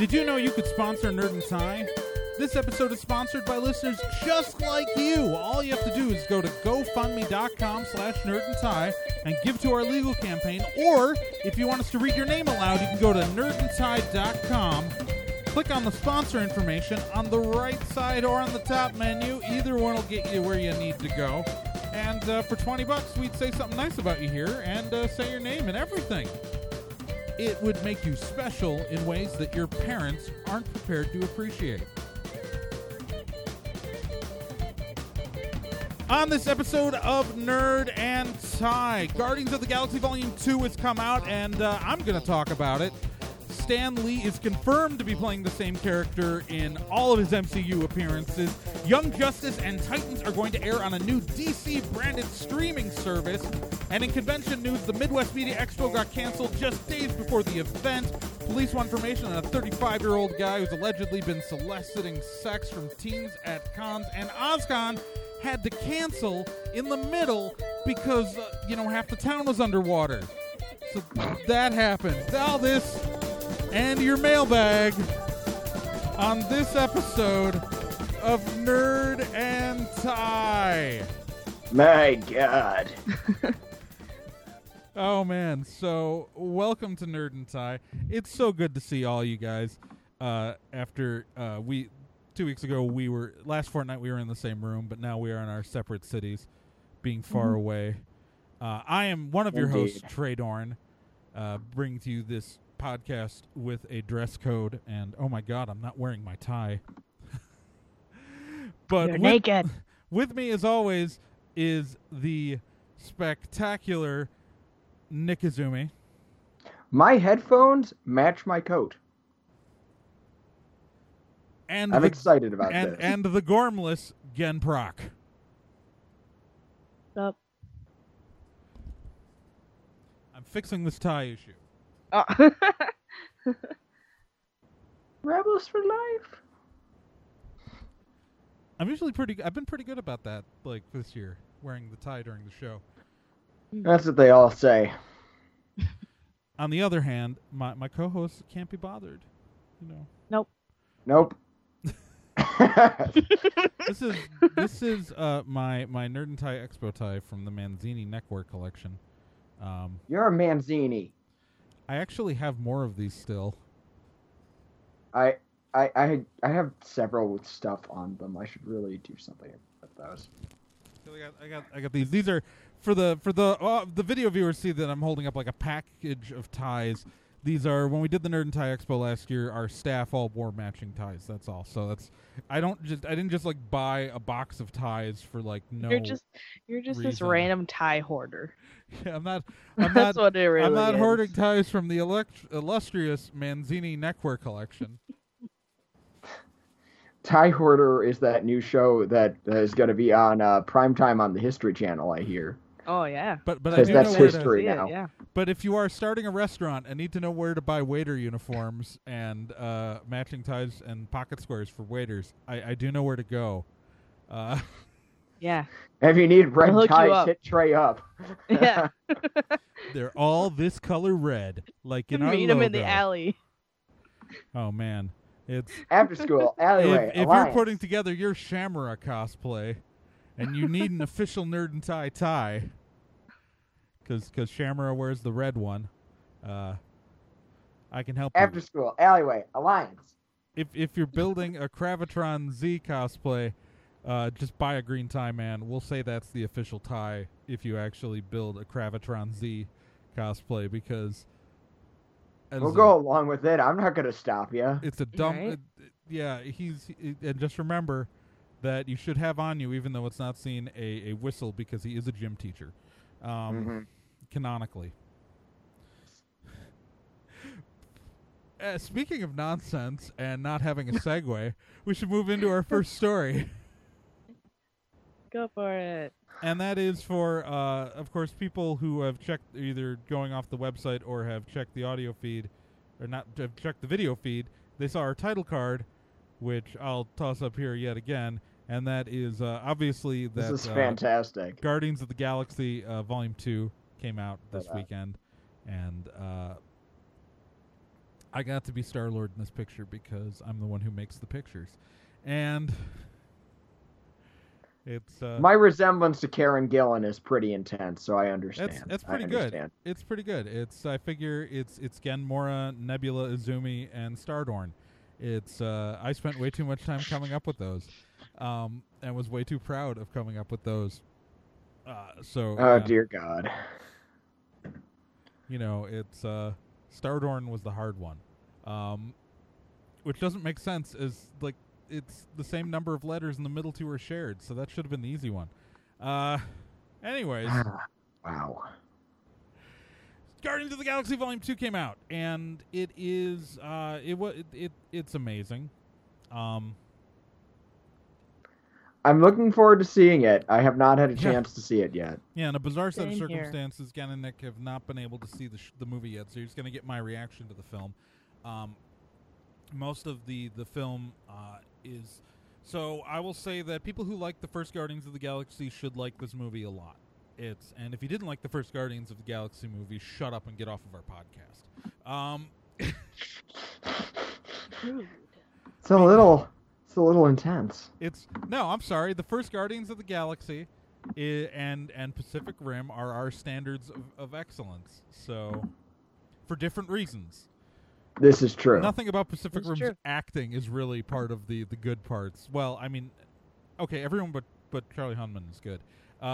Did you know you could sponsor Nerd and Tie? This episode is sponsored by listeners just like you. All you have to do is go to GoFundMe.com/nerdandtie and give to our legal campaign. Or, if you want us to read your name aloud, you can go to nerdandtie.com. Click on the sponsor information on the right side or on the top menu. Either one will get you where you need to go. And for $20, we'd say something nice about you here and say your name and everything. It would make you special in ways that your parents aren't prepared to appreciate. On this episode of Nerd and Tie, Guardians of the Galaxy Volume 2 has come out, and I'm going to talk about it. Stan Lee is confirmed to be playing the same character in all of his MCU appearances. Young Justice and Titans are going to air on a new DC-branded streaming service. And in convention news, the Midwest Media Expo got canceled just days before the event. Police want information on a 35-year-old guy who's allegedly been soliciting sex from teens at cons. And OzCon had to cancel in the middle because, half the town was underwater. So that happened. All this and your mailbag on this episode of Nerd and Tie. My God. Oh, man. So, welcome to Nerd and Tie. It's so good to see all you guys. After 2 weeks ago, last fortnight we were in the same room, but now we are in our separate cities, being far away. I am one of your hosts, Trey Dorn, bringing to you this podcast with a dress code, and oh my God, I'm not wearing my tie. But you're naked. With me, as always, is the spectacular Nick Izumi. My headphones match my coat. And I'm excited about this. And the gormless Gen Proc. Up. I'm fixing this tie issue. Oh. Rebels for life. I've been pretty good about that, like, this year, wearing the tie during the show. That's what they all say. On the other hand, my co-host can't be bothered, Nope. This is my Nerd and Tie Expo tie from the Manzini neckwear collection. You're a Manzini. I actually have more of these still. I have several with stuff on them. I should really do something with those. I got these. These are for the video viewers see that I'm holding up like a package of ties. These are, when we did the Nerd and Tie Expo last year, our staff all wore matching ties. That's all. So I didn't just like buy a box of ties for like no. You're just reason. this random tie hoarder. Yeah, I'm not. That's what it really I'm not is. hoarding ties from the illustrious Manzini neckwear collection. Tie Hoarder is that new show that is going to be on primetime on the History Channel, I hear. Oh yeah. But I Because do that's know where history to, now. Yeah. But if you are starting a restaurant and need to know where to buy waiter uniforms and matching ties and pocket squares for waiters, I do know where to go. Yeah. If you need red I'll hook you ties, up. hit Trey up. Yeah. They're all this color red, like in our Meet logo. him in the alley. Oh man, it's After school, alleyway, if you're Alliance. putting together your Shamara cosplay, and you need an official Nerd and tie, because Shamara wears the red one, I can help After you. school, alleyway, Alliance. If you're building a Cravatron Z cosplay, just buy a green tie, man. We'll say that's the official tie if you actually build a Cravatron Z cosplay, because We'll go along with it. I'm not going to stop you. it's a dumb. Right. And just remember that you should have on you, even though it's not seen, a whistle, because he is a gym teacher, canonically. Speaking of nonsense and not having a segue, we should move into our first story. Go for it. And that is for, of course, people who have checked, either going off the website or have checked the audio feed, or not have checked the video feed. They saw our title card, which I'll toss up here yet again, and that is obviously that This is fantastic. Guardians of the Galaxy Volume 2 came out this weekend, and I got to be Star-Lord in this picture because I'm the one who makes the pictures. And it's my resemblance to Karen Gillan is pretty intense, so I understand. That's pretty good. It's pretty good. I figure it's Genmora, Nebula, Izumi, and Stardorn. I spent way too much time coming up with those, and was way too proud of coming up with those. Dear God. It's Stardorn was the hard one, which doesn't make sense as like it's the same number of letters and the middle two are shared, so that should have been the easy one. Anyways. Wow. Guardians of the Galaxy Volume 2 came out, and it is it's amazing. I'm looking forward to seeing it. I have not had a chance to see it yet. Yeah, in a bizarre set of Same circumstances, Gan and Nick have not been able to see the movie yet, so you're just going to get my reaction to the film. Most of the film is... So I will say that people who like the first Guardians of the Galaxy should like this movie a lot. And if you didn't like the first Guardians of the Galaxy movie, shut up and get off of our podcast. It's a little intense. No, I'm sorry. The first Guardians of the Galaxy and Pacific Rim are our standards of excellence. So, for different reasons. This is true. Nothing about Pacific Rim's acting is really part of the good parts. Well, I mean, okay, everyone but Charlie Hunnam is good.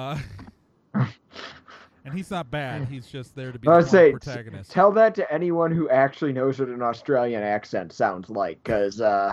And he's not bad. He's just there to be the protagonist. Tell that to anyone who actually knows what an Australian accent sounds like, because... Oh,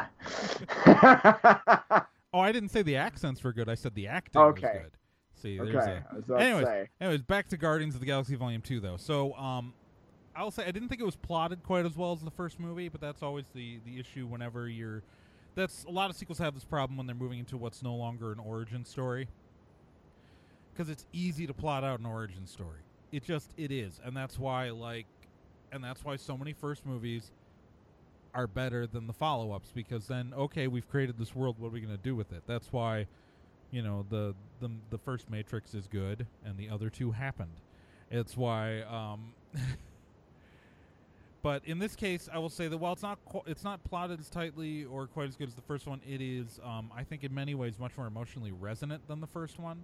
I didn't say the accents were good. I said the acting was good. See, anyways, back to Guardians of the Galaxy Volume 2, though. So, I'll say I didn't think it was plotted quite as well as the first movie, but that's always the issue whenever you're... A lot of sequels have this problem when they're moving into what's no longer an origin story. Because it's easy to plot out an origin story. It is. And that's why, so many first movies are better than the follow-ups, because then, okay, we've created this world, what are we going to do with it? That's why, the first Matrix is good, and the other two happened. It's why, but in this case, I will say that while it's not plotted as tightly or quite as good as the first one, it is, I think in many ways, much more emotionally resonant than the first one.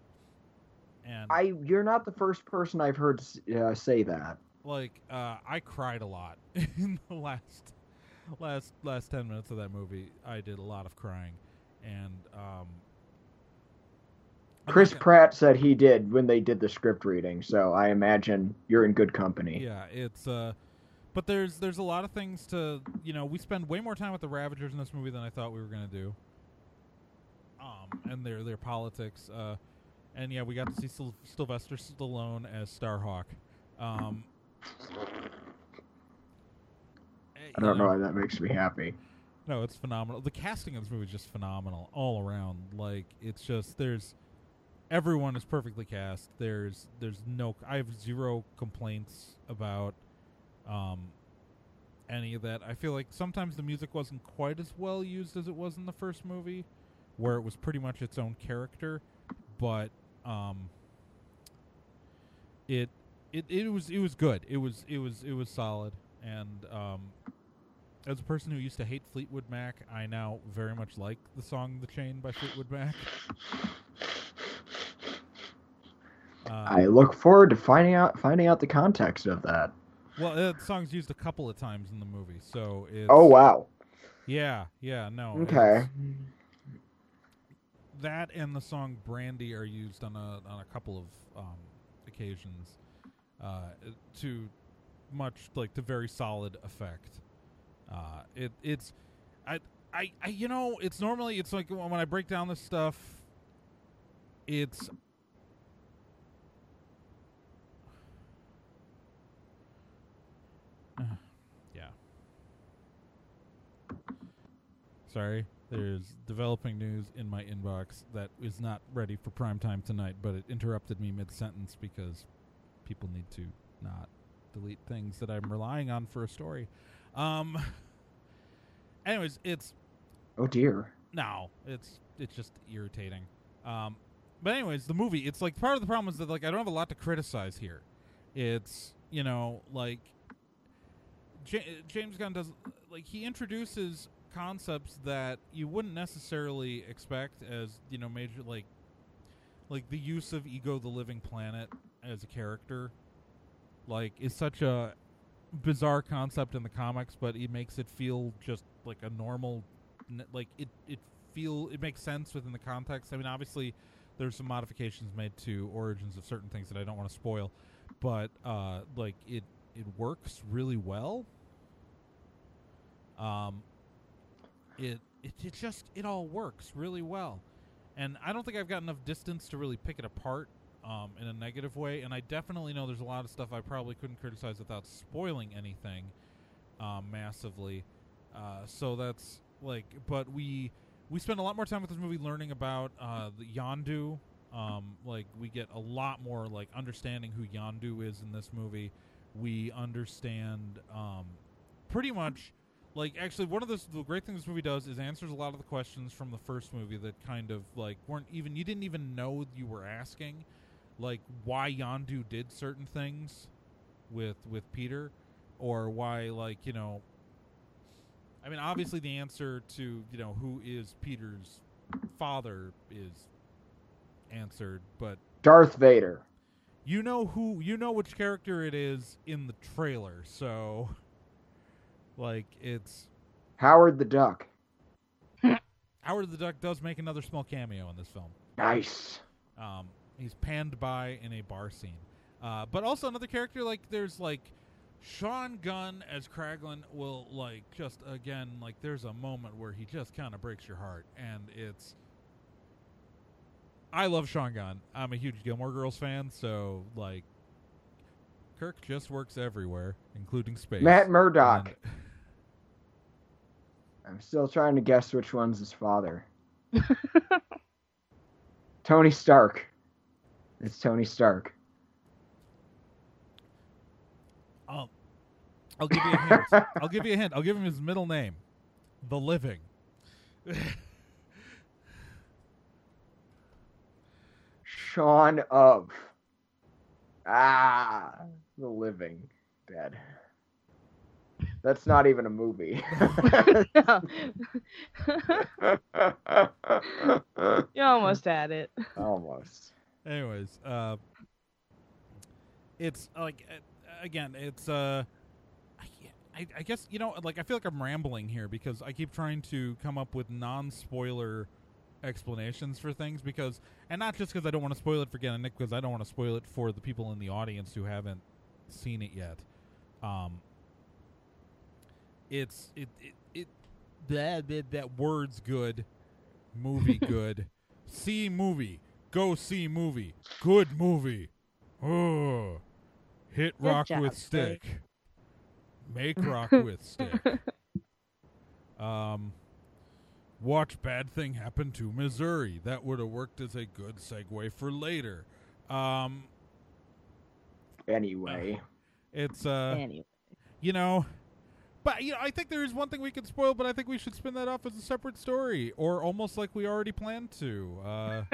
And you're not the first person I've heard say that. I cried a lot in the last 10 minutes of that movie. I did a lot of crying, and Chris Pratt said he did when they did the script reading. So I imagine you're in good company. Yeah, it's but there's a lot of things to we spend way more time with the Ravagers in this movie than I thought we were gonna do. And their politics. And yeah, we got to see Sylvester Stallone as Starhawk. I don't know why that makes me happy. No, it's phenomenal. The casting of this movie is just phenomenal all around. It's just everyone is perfectly cast. I have zero complaints about any of that. I feel like sometimes the music wasn't quite as well used as it was in the first movie, where it was pretty much its own character, but it was good. It was solid, and as a person who used to hate Fleetwood Mac, I now very much like the song "The Chain" by Fleetwood Mac. I look forward to finding out the context of that. Well, the song's used a couple of times in the movie, so it's... Oh, wow. Yeah, no. Okay. That and the song "Brandy" are used on a couple of occasions to very solid effect. It's normally it's like when I break down this stuff, it's yeah. Sorry. There's developing news in my inbox that is not ready for prime time tonight, but it interrupted me mid-sentence because people need to not delete things that I'm relying on for a story. Anyways, it's... Oh, dear. No, it's just irritating. But anyways, the movie, it's part of the problem is that I don't have a lot to criticize here. It's, James Gunn does, like, he introduces concepts that you wouldn't necessarily expect as, you know, major, like the use of Ego the Living Planet as a character, like, is such a bizarre concept in the comics, but he makes it feel just like a normal, like, it makes sense within the context. I mean, obviously there's some modifications made to origins of certain things that I don't want to spoil, but like, it works really well. It all works really well, and I don't think I've got enough distance to really pick it apart in a negative way. And I definitely know there's a lot of stuff I probably couldn't criticize without spoiling anything massively. So that's like, but we spend a lot more time with this movie learning about the Yondu. Like, we get a lot more, like, understanding who Yondu is in this movie. We understand pretty much, like, actually one of the great things this movie does is answers a lot of the questions from the first movie that kind of, like, you didn't even know you were asking, like, why Yondu did certain things with Peter, or why, like, you know, I mean, obviously the answer to, you know, who is Peter's father is answered, but Darth Vader. you know which character it is in the trailer, so, like, it's Howard the Duck. Howard the Duck does make another small cameo in this film. Nice. He's panned by in a bar scene. But also another character, like, there's, like, Sean Gunn as Kraglin will, like, just, again, like, there's a moment where he just kind of breaks your heart, and it's... I love Sean Gunn. I'm a huge Gilmore Girls fan, so, like, Kirk just works everywhere, including space. Matt Murdock. I'm still trying to guess which one's his father. Tony Stark. It's Tony Stark. I'll give you a hint. I'll give you a hint. I'll give him his middle name. The Living. Shaun of. The Living Dead. That's not even a movie. You almost had it. Almost. Anyways, it's like, again, it's I guess, you know, like, I feel like I'm rambling here because I keep trying to come up with non-spoiler explanations for things, because, and not just because I don't want to spoil it for Gannon and Nick, because I don't want to spoil it for the people in the audience who haven't seen it yet. That word's good, movie good, see movie, go see movie, good movie, oh, hit Good rock job, with Stick. stick, make rock with stick, watch Bad Thing Happen to Missouri. That would have worked as a good segue for later. Anyway. It's Anyway. you know, but, you know, I think there is one thing we could spoil, but I think we should spin that off as a separate story, or almost like we already planned to.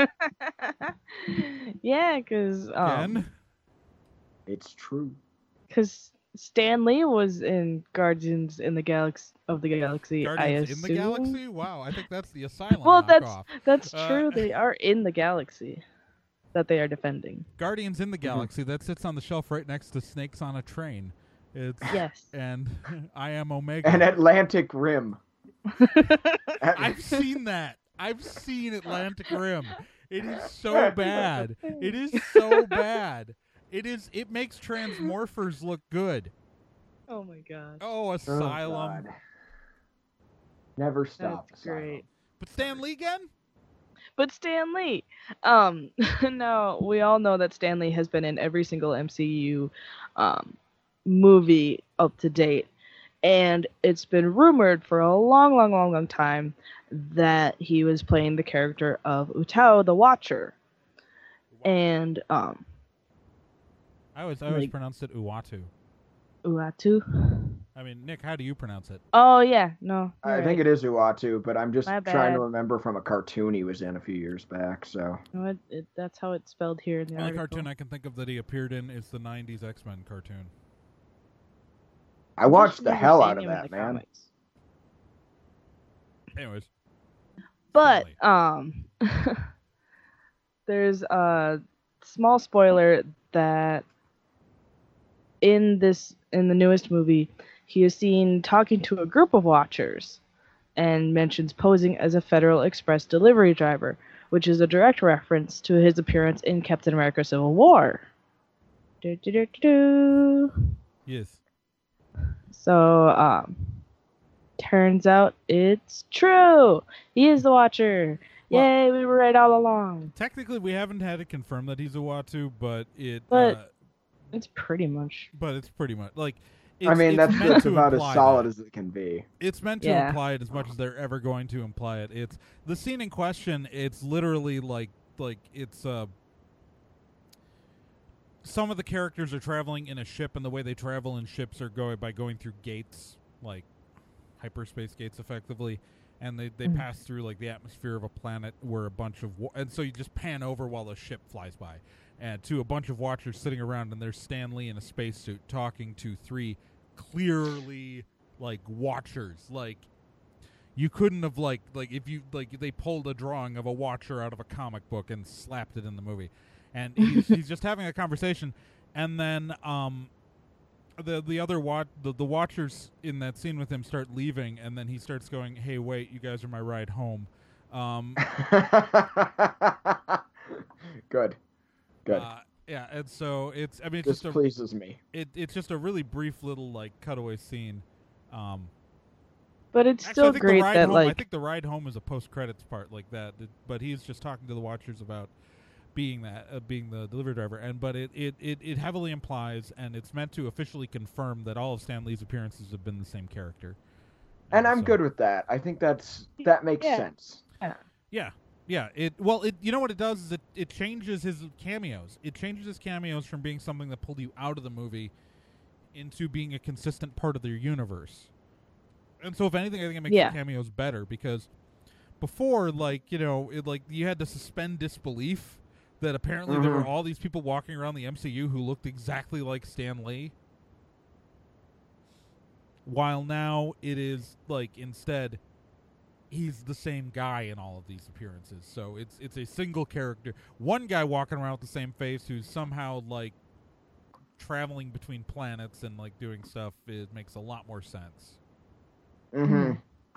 Yeah, because Ken? It's true. Stan Lee was in Guardians in the Galaxy of the Galaxy. Guardians I in the assume. Galaxy? Wow, I think that's the Asylum Well, knockoff. that's true. They are in the galaxy that they are defending. Guardians in the Galaxy, that sits on the shelf right next to Snakes on a Train. It's Yes. and I Am Omega. And Atlantic Rim. I've seen that. I've seen Atlantic Rim. It is so bad. It is so bad. It makes Transmorphers look good. Oh my gosh. Oh, Asylum. God. Never stop. That's great. But Stan Lee again? But Stan Lee. No, we all know that Stan Lee has been in every single MCU movie up to date. And it's been rumored for a long time that he was playing the character of Utao the Watcher. And I always pronounced it Uatu. Uatu? I mean, Nick, how do you pronounce it? Oh yeah, no. I think it is Uatu, but I'm just My trying bad. to remember from a cartoon he was in a few years back, so. No, that's how it's spelled here in the The only article. cartoon I can think of that he appeared in is the 90s X-Men cartoon. I watched the never hell seen out of him in that, the man. comics. Anyways, But Stanley. there's a small spoiler that in the newest movie, he is seen talking to a group of Watchers and mentions posing as a Federal Express delivery driver, which is a direct reference to his appearance in Captain America: Civil War. Yes. So, turns out it's true. He is the Watcher. Well, Yay, we were right all along. Technically, we haven't had it confirmed that he's a Uatu, but It's pretty much. but it's pretty much like. I mean, it's meant that's to about as imply solid that. as it can be. It's meant to Yeah. imply it as much as they're ever going to imply it. It's the scene in question. It's literally like it's some of the characters are traveling in a ship, and the way they travel in ships are going through gates, like hyperspace gates, effectively, and they pass through like the atmosphere of a planet where a bunch of and so you just pan over while a ship flies by, and to a bunch of Watchers sitting around, and there's Stan Lee in a spacesuit talking to three clearly like Watchers. Like you couldn't have like if you like they pulled a drawing of a Watcher out of a comic book and slapped it in the movie, and he's just having a conversation, and then the other the Watchers in that scene with him start leaving, and then he starts going, "Hey, wait, you guys are my ride home." Good. Yeah, and so it's This just pleases me. it's just a really brief little like cutaway scene. But it's Actually, still I think great the ride that home, I like think the ride home is a post credits part like that. But he's just talking to the Watchers about being the delivery driver, but it heavily implies, and it's meant to officially confirm that all of Stan Lee's appearances have been the same character. And I'm so- good with that. I think that makes Yeah. sense. Yeah. You know what it does is it changes his cameos. It changes his cameos from being something that pulled you out of the movie into being a consistent part of their universe. And so, if anything, I think it makes the cameos better, because before, you had to suspend disbelief that apparently there were all these people walking around the MCU who looked exactly like Stan Lee. While now it is instead he's the same guy in all of these appearances. So it's a single character. One guy walking around with the same face who's somehow traveling between planets and doing stuff. It makes a lot more sense. Mm-hmm.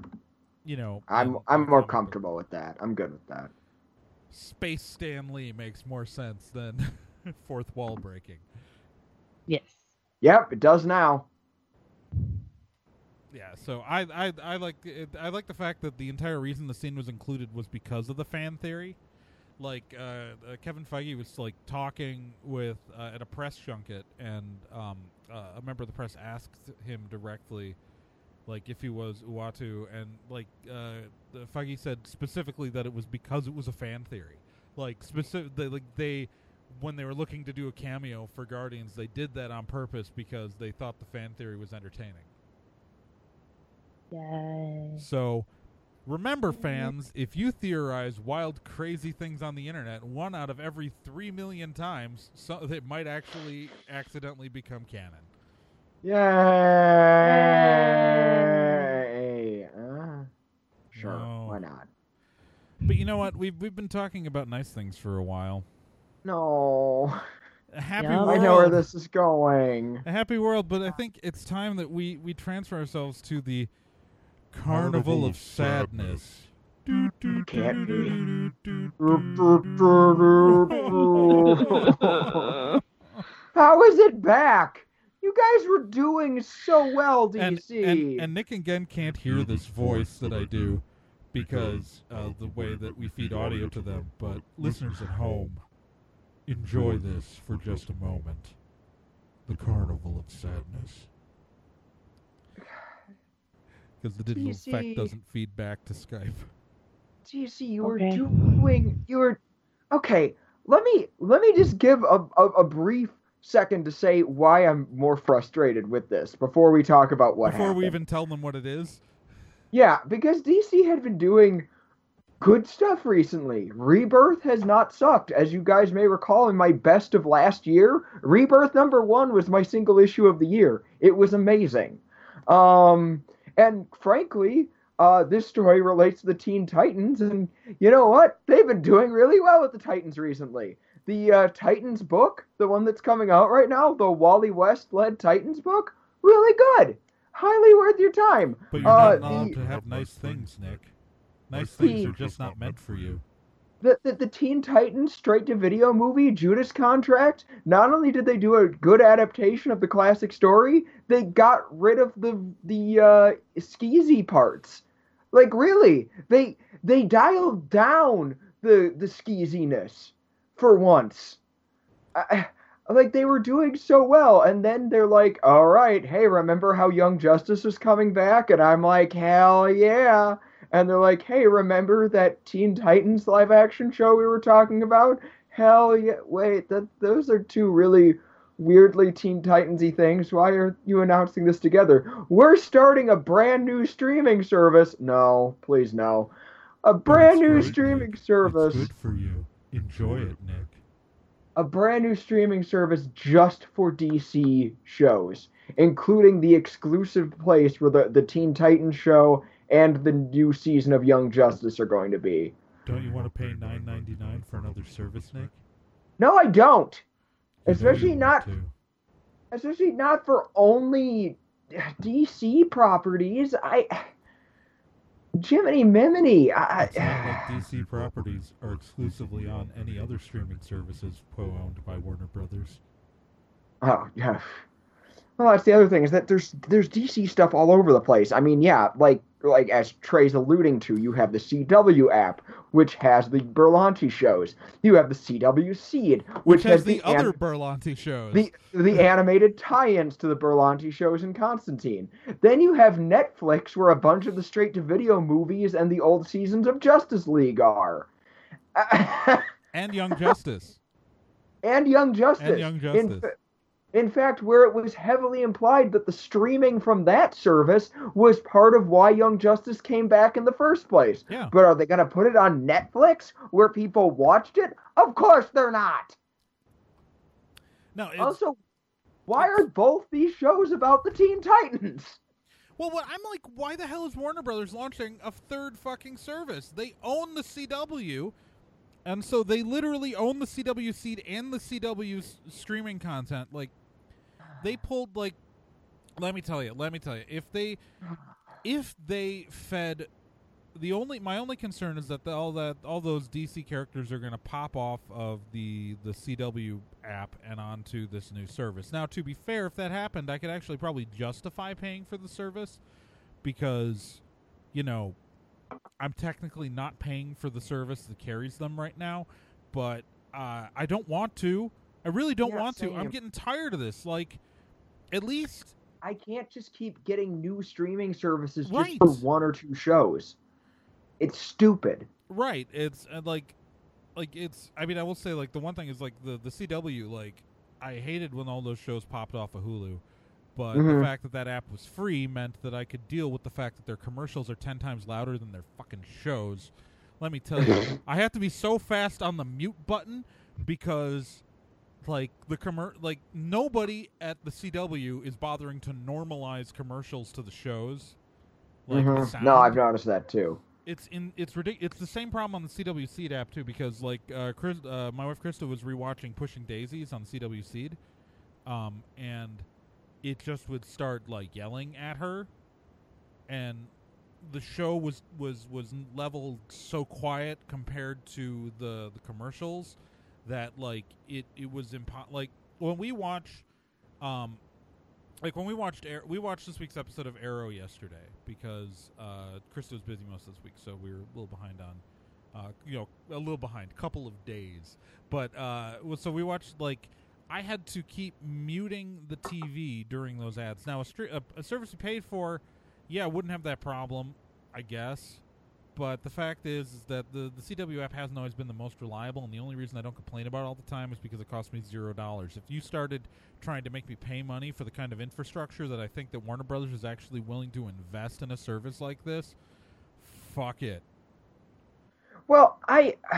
I'm more comfortable with that. I'm good with that. Space Stan Lee makes more sense than fourth wall breaking. yes. Yep, it does now. Yeah, so I like it. I like the fact that the entire reason the scene was included was because of the fan theory. Kevin Feige was talking with at a press junket, and a member of the press asked him directly, if he was Uatu, and Feige said specifically that it was because it was a fan theory. When they were looking to do a cameo for Guardians, they did that on purpose because they thought the fan theory was entertaining. Yay. So, remember, fans, if you theorize wild, crazy things on the internet, 1 out of every 3 million times, it might actually accidentally become canon. Yay! Sure, No. why not? But you know what? We've been talking about nice things for a while. No. A happy Yeah. world. I know where this is going. A happy world, but I think it's time that we transfer ourselves to the Carnival of Sadness. Can't be. How is it back? You guys were doing so well, DC. And Nick and Gen can't hear this voice that I do because of the way that we feed audio to them. But listeners at home, enjoy this for just a moment. The Carnival of Sadness. Because the digital effect doesn't feed back to Skype. DC, you were okay. Let me just give a brief second to say why I'm more frustrated with this before we talk about what happened. Before we even tell them what it is? Yeah, because DC had been doing good stuff recently. Rebirth has not sucked. As you guys may recall, in my best of last year, Rebirth #1 was my single issue of the year. It was amazing. And frankly, this story relates to the Teen Titans, and you know what? They've been doing really well with the Titans recently. The Titans book, the one that's coming out right now, the Wally West-led Titans book, really good. Highly worth your time. But you're not allowed to have nice things, Nick. Nice things are just not meant for you. The Teen Titans straight-to-video movie, Judas Contract, not only did they do a good adaptation of the classic story, they got rid of the skeezy parts. Like, really, they dialed down the skeeziness for once. Like, they were doing so well, and then they're like, all right, hey, remember how Young Justice was coming back? And I'm like, hell yeah. And they're like, hey, remember that Teen Titans live-action show we were talking about? Hell yeah. Wait, those are two really weirdly Teen Titans-y things. Why are you announcing this together? We're starting a brand new streaming service. No, please no. A brand new streaming service. It's good for you. Enjoy it, Nick. A brand new streaming service just for DC shows, including the exclusive place where the Teen Titans show and the new season of Young Justice are going to be. Don't you want to pay $9.99 for another service, Nick? No, I don't. Especially not for only DC properties. Jiminy Miminy. It's not like DC properties are exclusively on any other streaming services co-owned by Warner Brothers. Oh, yeah. Well, that's the other thing, is that there's DC stuff all over the place. I mean, yeah, like as Trey's alluding to, you have the CW app, which has the Berlanti shows. You have the CW Seed, which has the other Berlanti shows. The animated tie-ins to the Berlanti shows in Constantine. Then you have Netflix, where a bunch of the straight-to-video movies and the old seasons of Justice League are. And Young Justice. And Young Justice. In fact, where it was heavily implied that the streaming from that service was part of why Young Justice came back in the first place. Yeah. But are they going to put it on Netflix where people watched it? Of course they're not. No. Also, why are both these shows about the Teen Titans? Well, I'm like, why the hell is Warner Brothers launching a third fucking service? They own the CW. And so they literally own the CW Seed and the CW streaming content. Like, they pulled, like, let me tell you, if they fed my only concern is that all those DC characters are going to pop off of the CW app and onto this new service. Now, to be fair, if that happened, I could actually probably justify paying for the service because, you know, I'm technically not paying for the service that carries them right now, but I don't want to. I really don't want to. I'm getting tired of this. Like, at least I can't just keep getting new streaming services just right. for one or two shows. It's stupid. Right. It's like it's. I mean, I will say, like, the one thing is, like, the CW. Like, I hated when all those shows popped off of Hulu. But the fact that app was free meant that I could deal with the fact that their commercials are 10 times louder than their fucking shows. Let me tell you, I have to be so fast on the mute button because, like, nobody at the CW is bothering to normalize commercials to the shows. Like, the sound. No, I've noticed that too. It's ridiculous. It's the same problem on the CW Seed app too, because like my wife Krista was rewatching Pushing Daisies on CW Seed, and it just would start like yelling at her, and the show was leveled so quiet compared to the commercials that like it was like when we watch we watched this week's episode of Arrow yesterday because Krista was busy most of this week, so we were a little behind on couple of days, but so we watched like. I had to keep muting the TV during those ads. Now, a service you paid for, wouldn't have that problem, I guess. But the fact is that the CW app hasn't always been the most reliable, and the only reason I don't complain about it all the time is because it costs me $0. If you started trying to make me pay money for the kind of infrastructure that I think that Warner Brothers is actually willing to invest in a service like this, fuck it. Well,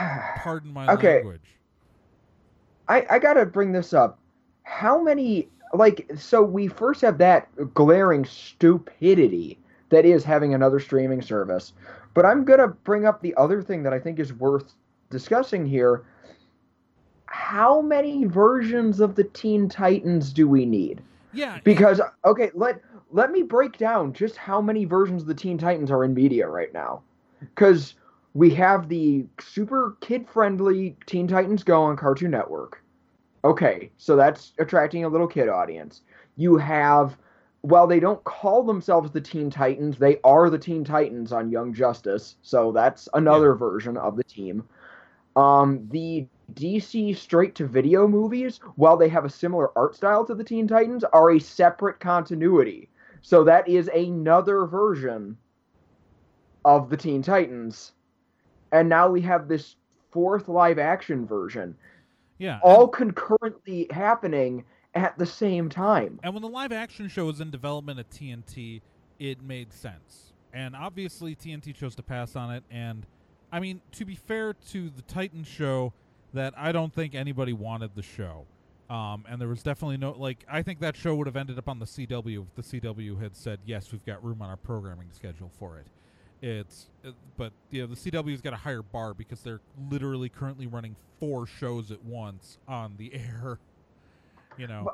Pardon my language. I gotta bring this up. How many like, so we first have that glaring stupidity that is having another streaming service. But I'm going to bring up the other thing that I think is worth discussing here. How many versions of the Teen Titans do we need? Yeah. Because, okay, let me break down just how many versions of the Teen Titans are in media right now. Because we have the super kid-friendly Teen Titans Go on Cartoon Network. Okay, so that's attracting a little kid audience. You have, well, they don't call themselves the Teen Titans, they are the Teen Titans on Young Justice, so that's another version of the team. The DC straight-to-video movies, while they have a similar art style to the Teen Titans, are a separate continuity. So that is another version of the Teen Titans. And now we have this fourth live-action version. Yeah. All concurrently happening at the same time. And when the live-action show was in development at TNT, it made sense. And obviously TNT chose to pass on it. And, I mean, to be fair to the Titans show, that I don't think anybody wanted the show. And there was definitely no, like, I think that show would have ended up on the CW if the CW had said, yes, we've got room on our programming schedule for it. But the CW's got a higher bar because they're literally currently running 4 shows at once on the air. You know,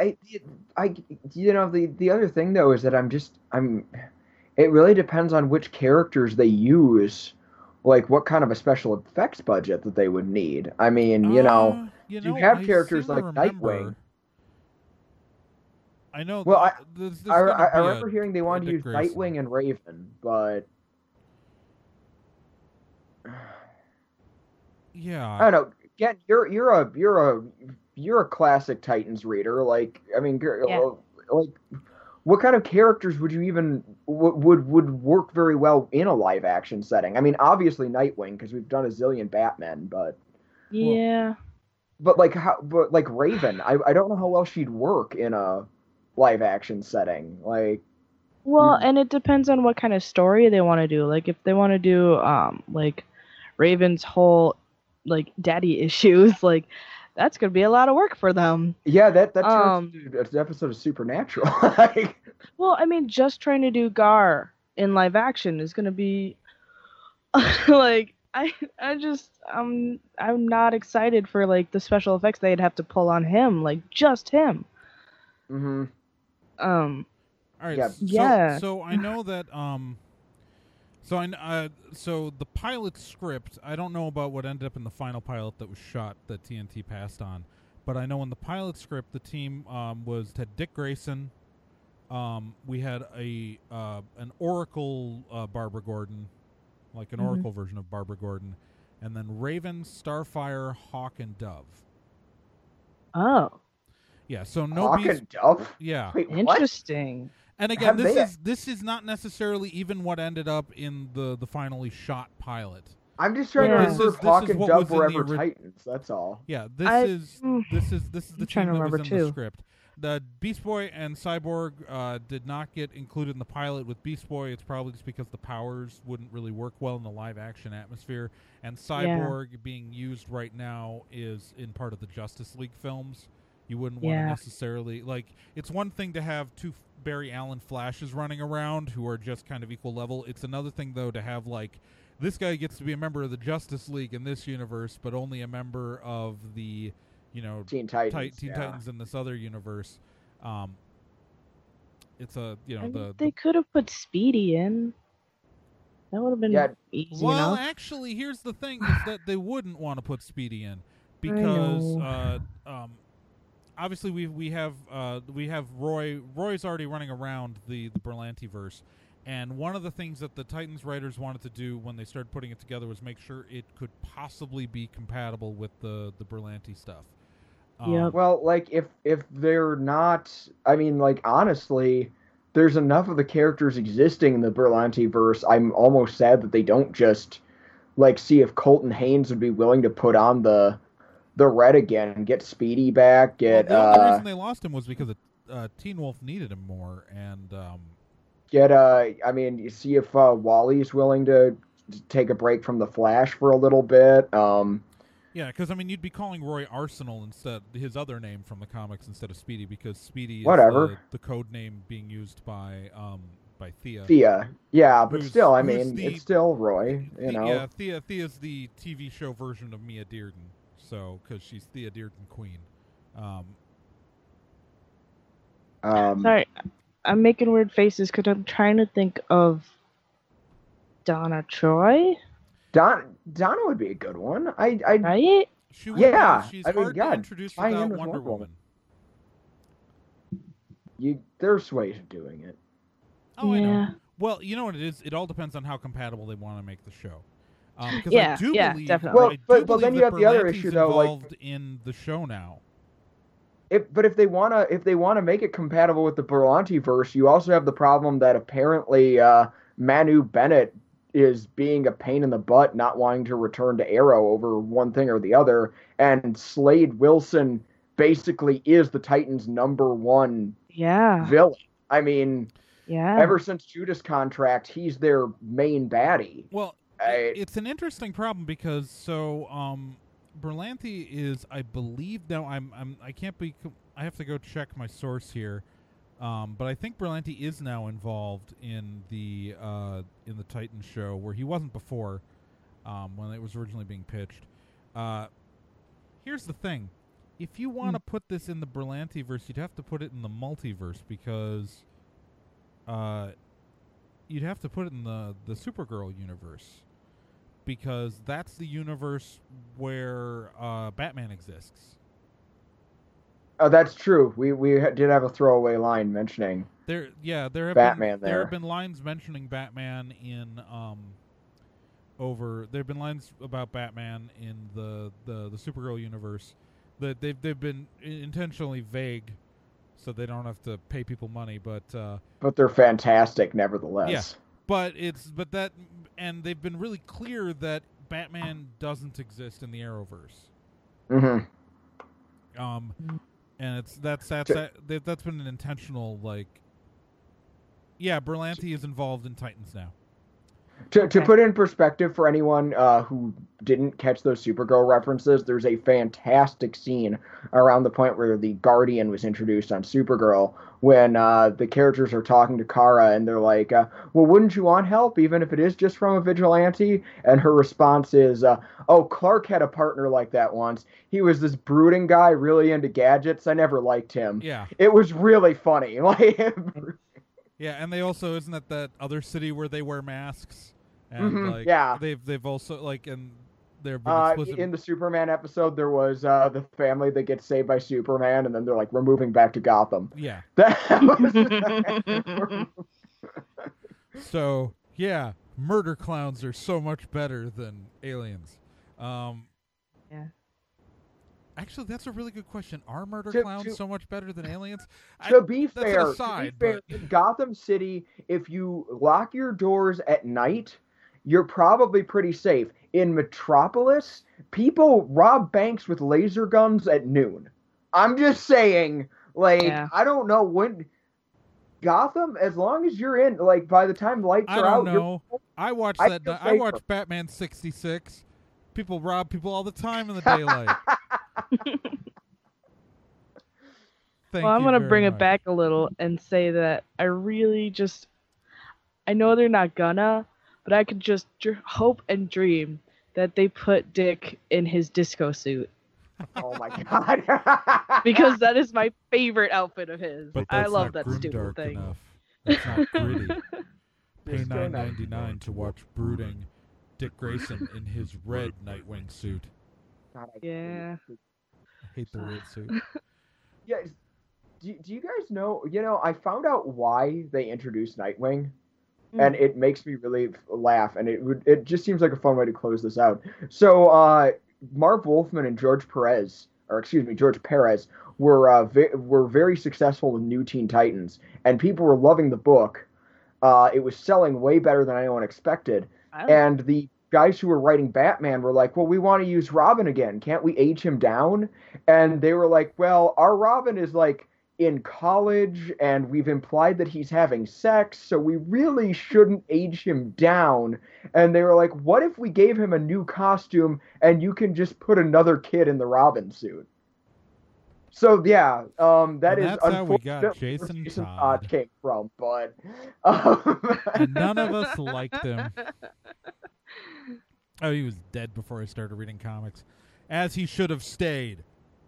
the other thing though is that it really depends on which characters they use, like what kind of a special effects budget that they would need. I mean, you have characters like Nightwing. I know. Well, I remember hearing they wanted to use Nightwing and Raven, but. Yeah, I don't know. Again, you're a classic Titans reader. Like, I mean, like, what kind of characters would you even would work very well in a live action setting? I mean, obviously Nightwing because we've done a zillion Batmen, but yeah. But like Raven, I don't know how well she'd work in a live action setting. Like, well, and it depends on what kind of story they want to do. Like, if they want to do like Raven's whole like daddy issues, like that's gonna be a lot of work for them. Yeah, that turns into an episode of Supernatural. Well, I mean, just trying to do Gar in live action is gonna be like I'm not excited for like the special effects they'd have to pull on him, like just him. Mm-hmm. All right. Yeah. So I know that So the pilot script, I don't know about what ended up in the final pilot that was shot that TNT passed on, but I know in the pilot script the team had Dick Grayson. We had an Oracle Barbara Gordon, like an Oracle version of Barbara Gordon, and then Raven, Starfire, Hawk, and Dove. Oh. Yeah. So no Hawk and Dove. Yeah. Wait, interesting. And again, this is not necessarily even what ended up in the finally shot pilot. I'm just trying to remember if Hawk and Dove were ever Titans. That's all. Yeah, this is the team that was in the script. The Beast Boy and Cyborg did not get included in the pilot. With Beast Boy, it's probably just because the powers wouldn't really work well in the live action atmosphere. And Cyborg being used right now is in part of the Justice League films. You wouldn't want to necessarily it's one thing to have 2 Barry Allen Flashes running around who are just kind of equal level. It's another thing though to have this guy gets to be a member of the Justice League in this universe, but only a member of the Teen Titans, Titans in this other universe. It's they could have put Speedy in. That would have been easy enough. Actually, here's the thing: is that they wouldn't want to put Speedy in because obviously we have Roy. Roy's already running around the Berlanti-verse, and one of the things that the Titans writers wanted to do when they started putting it together was make sure it could possibly be compatible with the Berlanti stuff. Well, if they're not, I mean, honestly, there's enough of the characters existing in the Berlanti-verse. I'm almost sad that they don't just see if Colton Haynes would be willing to put on the red again, get Speedy back, the only reason they lost him was because Teen Wolf needed him more, and you see if Wally's willing to take a break from the Flash for a little bit. Yeah, because I mean, you'd be calling Roy Arsenal instead, his other name from the comics, instead of Speedy, because Speedy is Whatever. the code name being used by Thea. Thea. Yeah, but Who's- still, I who's mean, the- it's still Roy, you know. Yeah, Thea's the TV show version of Mia Dearden, so because she's Thea Dearden Queen. Sorry, I'm making weird faces because I'm trying to think of Donna Troy, Donna would be a good one. I right? She would Yeah, be, she's I mean, hard God, to introduce tie in without with Wonder Wonder Woman. Woman. there's ways of doing it. Oh, I Yeah. know. Well, you know what it is? It all depends on how compatible they want to make the show. Because Yeah, I do yeah, believe, definitely. Well, I do but believe then you that have the other Berlanti's issue, though, like- involved in the show now. But if they wanna make it compatible with the Berlanti verse, you also have the problem that apparently Manu Bennett is being a pain in the butt, not wanting to return to Arrow over one thing or the other, and Slade Wilson basically is the Titans' #1 Yeah. villain. I mean, Yeah. ever since Judas Contract, he's their main baddie. Well, I- it's an interesting problem because Berlanti is, I believe now. I can't be. I have to go check my source here. But I think Berlanti is now involved in the Titan show where he wasn't before, when it was originally being pitched. Here's the thing: if you want to put this in the Berlanti verse, you'd have to put it in the multiverse because, you'd have to put it in the Supergirl universe because that's the universe where Batman exists. Oh, that's true. We did have a throwaway line mentioning There have Batman there there. have been lines mentioning Batman in there have been lines about Batman in the Supergirl universe that they've been intentionally vague, so they don't have to pay people money. But they're fantastic nevertheless. yeah, and they've been really clear that Batman doesn't exist in the Arrowverse. Mm-hmm. And that's been an intentional, like, yeah, Berlanti is involved in Titans now. To put in perspective for anyone who didn't catch those Supergirl references, there's a fantastic scene around the point where the Guardian was introduced on Supergirl when the characters are talking to Kara and they're like, well, wouldn't you want help even if it is just from a vigilante? And her response is, oh, Clark had a partner like that once. He was this brooding guy really into gadgets. I never liked him. Yeah. It was really funny. Like, Yeah, and they also, isn't that other city where they wear masks? And like, yeah. they've also, like, and they're been explicit. in the Superman episode, there was the family that gets saved by Superman, and then they're like, we're moving back to Gotham. Yeah. That So yeah, murder clowns are so much better than aliens. Yeah. Actually, that's a really good question. Are murder To- clowns to- so much better than aliens? to be that's an fair, aside, in Gotham City, if you lock your doors at night, you're probably pretty safe. In Metropolis, people rob banks with laser guns at noon. I'm just saying, like, Yeah. I don't know when Gotham, as long as you're in, like, by the time lights I are don't out, know. I watched I that. feel I safer. watched Batman '66. People rob people all the time in the daylight. Thank Well, I'm you going to very bring it much. back a little and say that I really just, I know they're not gonna, but I could just hope and dream that they put Dick in his disco suit. Oh my god. Because that is my favorite outfit of his. But I that's love not that grim stupid dark thing. enough. That's not gritty. Pay Disco $9.99 to watch brooding Dick Grayson in his red Nightwing suit. God, I Yeah. I hate the red suit. Yeah. Do you guys know? You know, I found out why they introduced Nightwing, and it makes me really laugh. And it just seems like a fun way to close this out. So, Marv Wolfman and George Perez were very successful with New Teen Titans, and people were loving the book. It was selling way better than anyone expected. And the guys who were writing Batman were like, well, we want to use Robin again. Can't we age him down? And they were like, well, our Robin is like in college, and we've implied that he's having sex, so we really shouldn't age him down. And they were like, what if we gave him a new costume and you can just put another kid in the Robin suit? So yeah, that And is that's how we got unfortunately where Jason Todd Todd. came from, but And none of us liked him. Oh, he was dead before I started reading comics. As he should have stayed.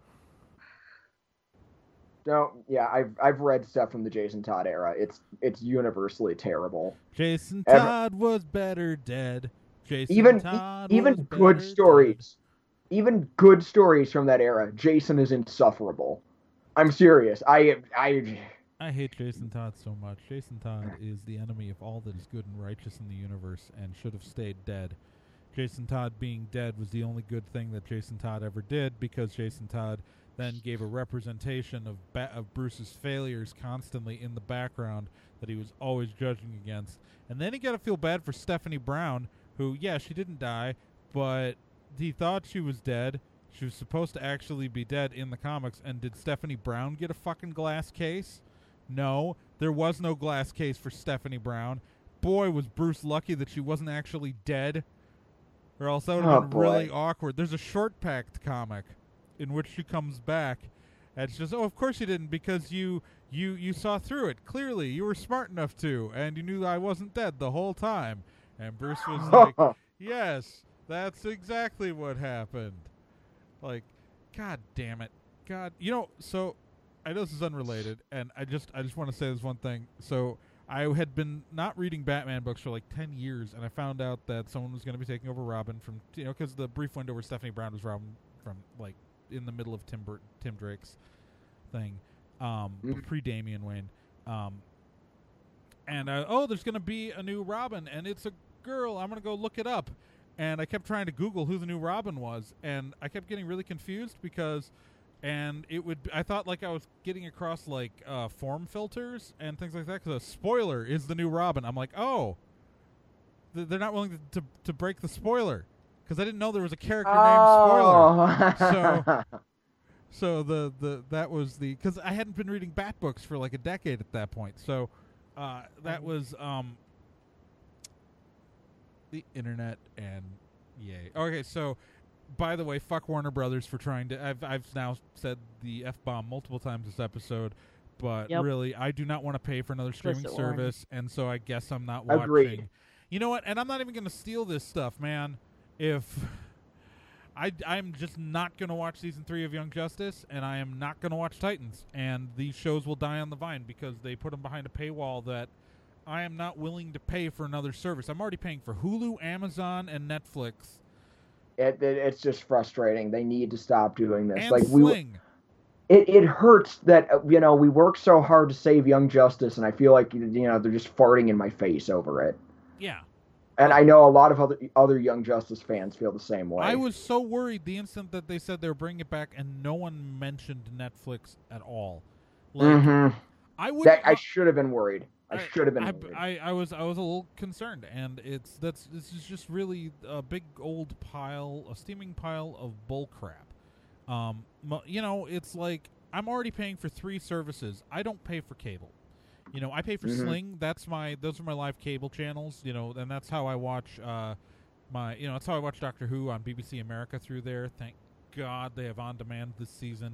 I've read stuff from the Jason Todd era. It's universally terrible. Jason Todd was better dead. Jason Todd even was good better stories, even good stories from that era. Jason is insufferable. I'm serious. I hate Jason Todd so much. Jason Todd is the enemy of all that is good and righteous in the universe and should have stayed dead. Jason Todd being dead was the only good thing that Jason Todd ever did, because Jason Todd then gave a representation of Bruce's failures constantly in the background that he was always judging against. And then he got to feel bad for Stephanie Brown, who, yeah, she didn't die, but he thought she was dead. She was supposed to actually be dead in the comics. And did Stephanie Brown get a fucking glass case? No, there was no glass case for Stephanie Brown. Boy, was Bruce lucky that she wasn't actually dead, or else that would have been really awkward. There's a Short Pact comic in which she comes back, and it's just, oh, of course you didn't, because you saw through it. Clearly, you were smart enough to, and you knew I wasn't dead the whole time. And Bruce was like, yes, that's exactly what happened. Like, God damn it. God, so I know this is unrelated, and I just want to say this one thing. So I had been not reading Batman books for like 10 years, and I found out that someone was going to be taking over Robin from, because the brief window where Stephanie Brown was Robin from, like, in the middle of Tim Drake's thing, pre-Damian Wayne. And there's going to be a new Robin, and it's a girl. I'm going to go look it up. And I kept trying to Google who the new Robin was, and I kept getting really confused I thought like I was getting across like form filters and things like that, because a spoiler is the new Robin. I'm like, oh, they're not willing to break the spoiler, because I didn't know there was a character named Spoiler. So that was because I hadn't been reading Bat books for like a decade at that point. So that was the internet, and yay. Okay, so by the way, fuck Warner Brothers for trying to. I've now said the F-bomb multiple times this episode, but really, I do not want to pay for another streaming service, and so I guess I'm not watching. Agreed. You know what? And I'm not even going to steal this stuff, man. If I'm just not going to watch season 3 of Young Justice, and I am not going to watch Titans, and these shows will die on the vine because they put them behind a paywall that I am not willing to pay for another service. I'm already paying for Hulu, Amazon, and Netflix. It's just frustrating. They need to stop doing this. And like Sling. It hurts that we worked so hard to save Young Justice, and I feel like they're just farting in my face over it. Yeah. And I know a lot of other Young Justice fans feel the same way. I was so worried the instant that they said they were bringing it back, and no one mentioned Netflix at all. Like, I should have been worried. I was a little concerned, and this is just really a big old pile, a steaming pile of bull crap. It's like I'm already paying for 3 services. I don't pay for cable. I pay for Sling. Those are my live cable channels. And that's how I watch that's how I watch Doctor Who on BBC America through there. Thank God they have on demand this season.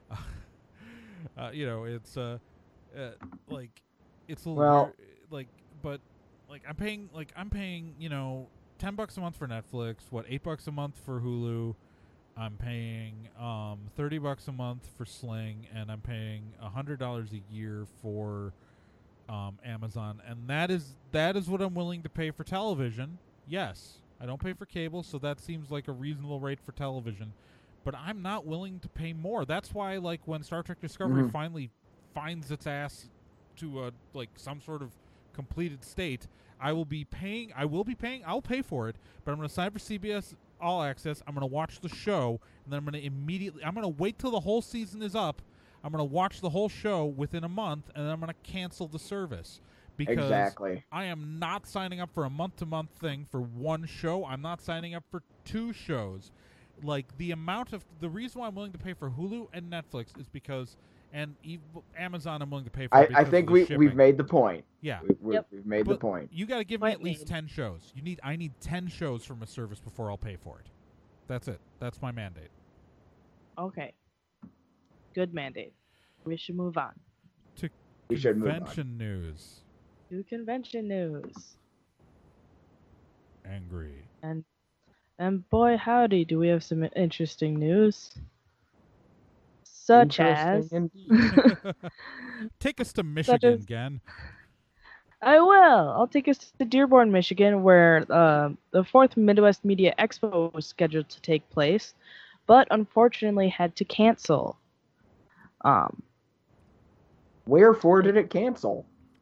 It's like. It's a little weird, but I'm paying $10 a month for Netflix, $8 a month for Hulu. I'm paying $30 a month for Sling, and I'm paying $100 a year for Amazon, and that is what I'm willing to pay for television. Yes, I don't pay for cable, so that seems like a reasonable rate for television, but I'm not willing to pay more. That's why, like, when Star Trek Discovery finally finds its ass to some sort of completed state, I'll pay for it, but I'm going to sign for CBS All Access. I'm going to watch the show, and then I'm going to wait till the whole season is up. I'm going to watch the whole show within a month, and then I'm going to cancel the service. Because I am not signing up for a month-to-month thing for one show. I'm not signing up for 2 shows. Like, the reason why I'm willing to pay for Hulu and Netflix is because, And Amazon, I'm willing to pay for. I think we've made the point. Yeah, we've made the point. You got to give me at least 10 shows. I need 10 shows from a service before I'll pay for it. That's it. That's my mandate. Okay. Good mandate. We should move on. To convention news. To convention news. Angry. And boy, howdy, do we have some interesting news. Such as... Take us to Michigan again. I will. I'll take us to Dearborn, Michigan, where the 4th Midwest Media Expo was scheduled to take place, but unfortunately had to cancel. Wherefore did it cancel?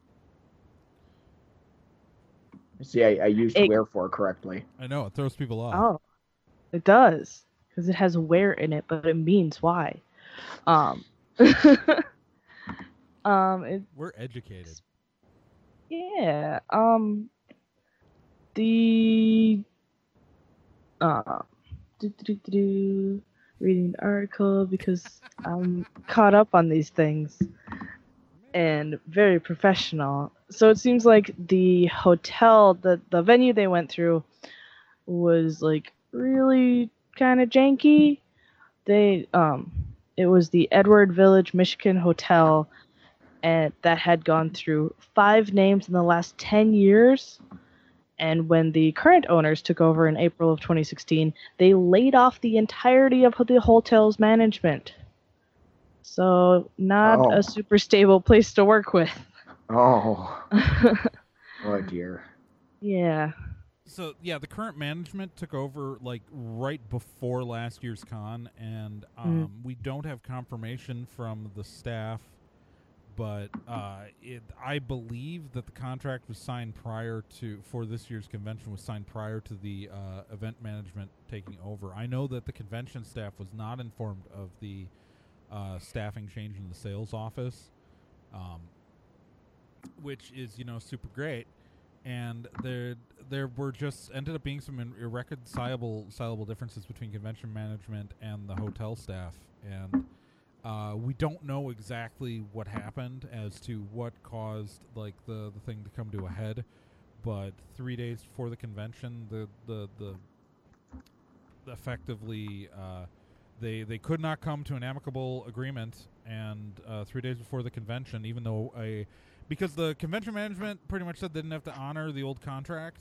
See, I used wherefore correctly. I know, it throws people off. Oh, it does, because it has where in it, but it means why. We're educated. Yeah. Reading the article because I'm caught up on these things and very professional. So it seems like the hotel, the venue they went through was like really kind of janky. It was the Edward Village, Michigan Hotel, and that had gone through 5 names in the last 10 years. And when the current owners took over in April of 2016, they laid off the entirety of the hotel's management. So not a super stable place to work with. Oh. Oh, dear. Yeah. So, yeah, the current management took over, like, right before last year's con, and we don't have confirmation from the staff, but I believe that the contract was signed for this year's convention was signed prior to the event management taking over. I know that the convention staff was not informed of the staffing change in the sales office, which is, super great. And there were just ended up being some irreconcilable differences between convention management and the hotel staff, and we don't know exactly what happened as to what caused like the thing to come to a head. But 3 days before the convention, the effectively they could not come to an amicable agreement, and 3 days before the convention, even though because the convention management pretty much said they didn't have to honor the old contract.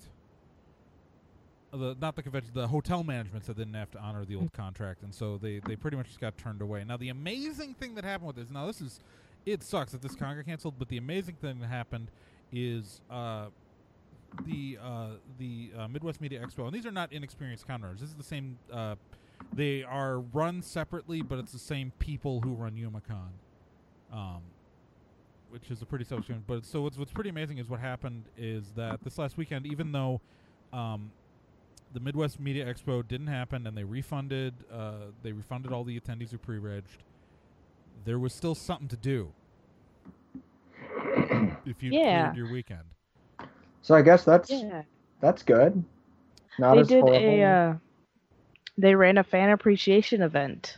The hotel management said they didn't have to honor the old contract, and so they pretty much just got turned away. Now, the amazing thing that happened with this, it sucks that this con got canceled, but the amazing thing that happened is the Midwest Media Expo, and these are not inexperienced con runners. This is the same. They are run separately, but it's the same people who run YumaCon. Which is a pretty self-explanatory. But so what's pretty amazing is what happened is that this last weekend, even though the Midwest Media Expo didn't happen and they refunded all the attendees who pre-regged, there was still something to do if you cleared your weekend. So I guess that's good. Not as horrible. They ran a fan appreciation event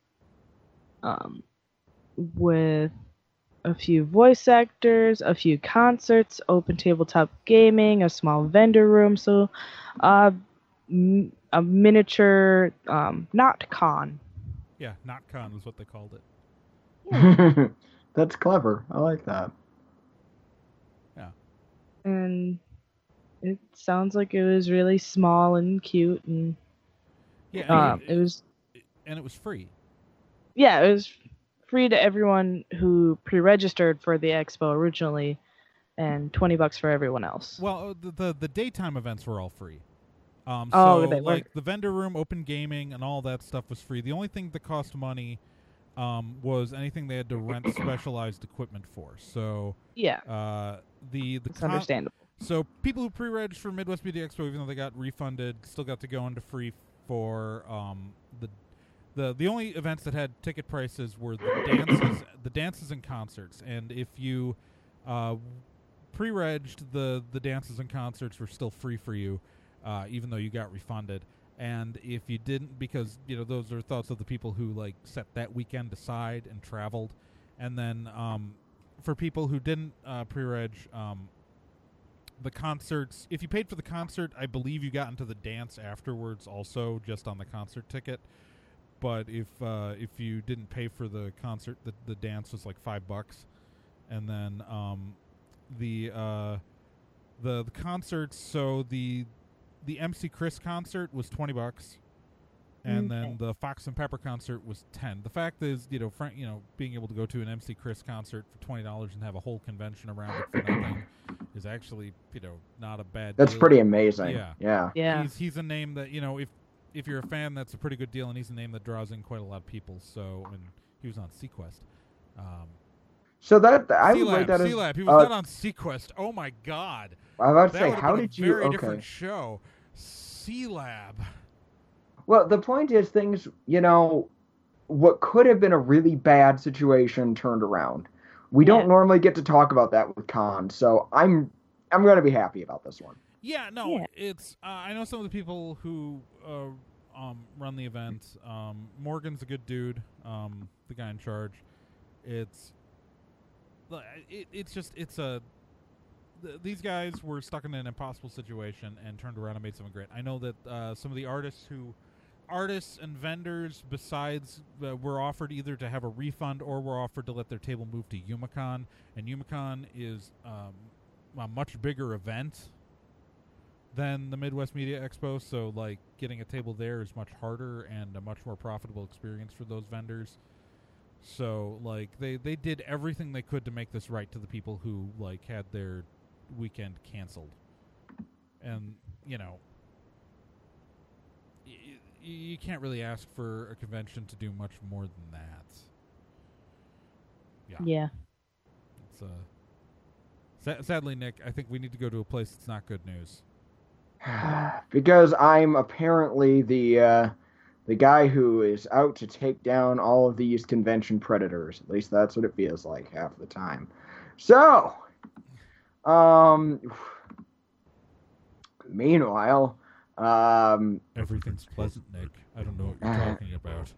with a few voice actors, a few concerts, open tabletop gaming, a small vendor room, so a miniature not con. Yeah, not con is what they called it. Yeah. That's clever. I like that. Yeah. And it sounds like it was really small and cute, and it was free. Yeah, it was free to everyone who pre-registered for the expo originally, and $20 for everyone else. Well, the daytime events were all free. The vendor room, open gaming, and all that stuff was free. The only thing that cost money was anything they had to rent specialized equipment for. So yeah, it's understandable. So people who pre-regged for Midwest Media Expo, even though they got refunded, still got to go into free for the only events that had ticket prices were the dances and concerts. And if you pre-regged, the dances and concerts were still free for you, even though you got refunded. And if you didn't, because those are thoughts of the people who like set that weekend aside and traveled, And then for people who didn't pre-reg, the concerts, if you paid for the concert, I believe you got into the dance afterwards also, just on the concert ticket. But if you didn't pay for the concert, the dance was like $5. And then the concerts, so the MC Chris concert was $20. And then the Fox and Pepper concert was $10. The fact is, being able to go to an MC Chris concert for $20 and have a whole convention around it for nothing is actually, not a bad That's deal. pretty amazing. Yeah. He's a name that, if you're a fan, that's a pretty good deal, and he's a name that draws in quite a lot of people. So, and he was on Sequest. So that I would rate that as C-Lab. He was not on Sequest. Oh my God! I was about to say, that how did you? Very different show. C-Lab. Well, the point is, things, what could have been a really bad situation turned around. We don't normally get to talk about that with cons, so I'm going to be happy about this one. Yeah, no, it's. I know some of the people who run the event. Morgan's a good dude. The guy in charge. It's these guys were stuck in an impossible situation and turned around and made something great. I know that some of the artists and vendors besides were offered either to have a refund or were offered to let their table move to Umicon, and Umicon is a much bigger event than the Midwest Media Expo, so like getting a table there is much harder and a much more profitable experience for those vendors. So like they did everything they could to make this right to the people who like had their weekend canceled. And you can't really ask for a convention to do much more than that. Yeah. It's sadly, Nick, I think we need to go to a place that's not good news. Because I'm apparently the guy who is out to take down all of these convention predators. At least that's what it feels like half the time. So, meanwhile, everything's pleasant, Nick. I don't know what you're talking about.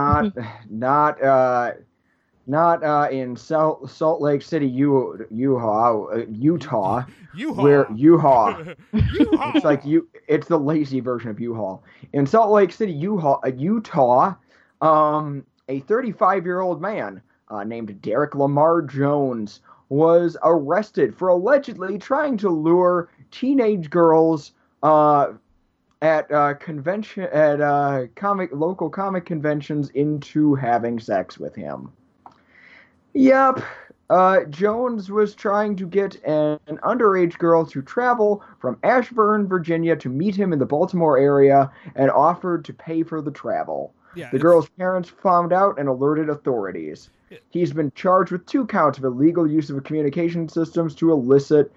Not in Salt Lake City, Utah. U-Haul. Where U-Haul. It's like it's the lazy version of U-Haul. In Salt Lake City, Utah, a 35-year-old man named Derek Lamar Jones was arrested for allegedly trying to lure teenage girls at local comic conventions into having sex with him. Yep. Jones was trying to get an underage girl to travel from Ashburn, Virginia to meet him in the Baltimore area and offered to pay for the travel. Yeah, the girl's parents found out and alerted authorities. He's been charged with 2 counts of illegal use of communication systems to solicit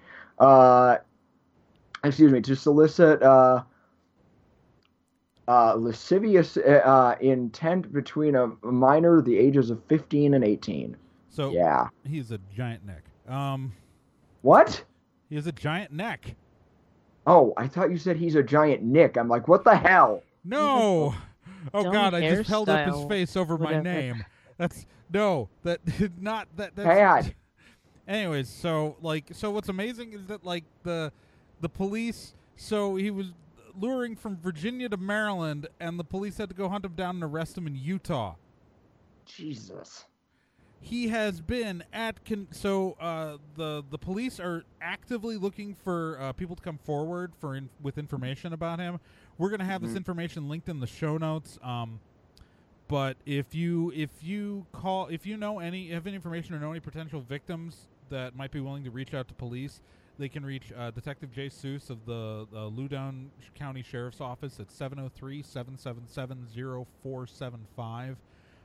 lascivious intent between a minor the ages of 15 and 18. So yeah, he's a giant neck. What? He has a giant neck. Oh, I thought you said he's a giant Nick. I'm like, what the hell? No. Oh God, I just held up his hairstyle, face over my name. That's not that. That's, bad. Anyways, so what's amazing is that like the police. So he was luring from Virginia to Maryland, and the police had to go hunt him down and arrest him in Utah. Jesus. He has been at the police are actively looking for people to come forward with information about him. We're going to have this information linked in the show notes. But if you have any information or know any potential victims that might be willing to reach out to police, they can reach Detective Jay Seuss of the Loudoun County Sheriff's Office at 703-777-0475.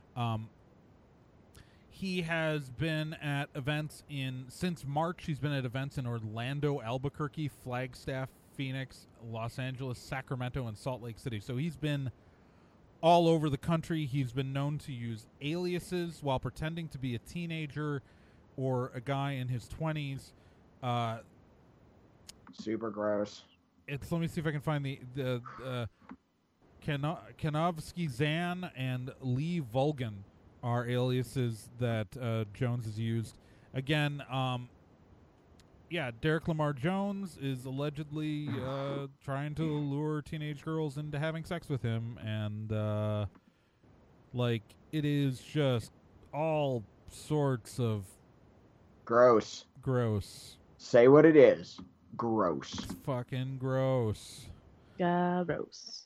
He has been at events since March. He's been at events in Orlando, Albuquerque, Flagstaff, Phoenix, Los Angeles, Sacramento, and Salt Lake City. So he's been all over the country. He's been known to use aliases while pretending to be a teenager or a guy in his 20s. Super gross. Let me see if I can find the Kanovsky Zan and Lee Vulgan are aliases that Jones has used. Again, Derek Lamar Jones is allegedly trying to lure teenage girls into having sex with him, and it is just all sorts of Gross. Say what it is. Gross. It's fucking gross. Gross.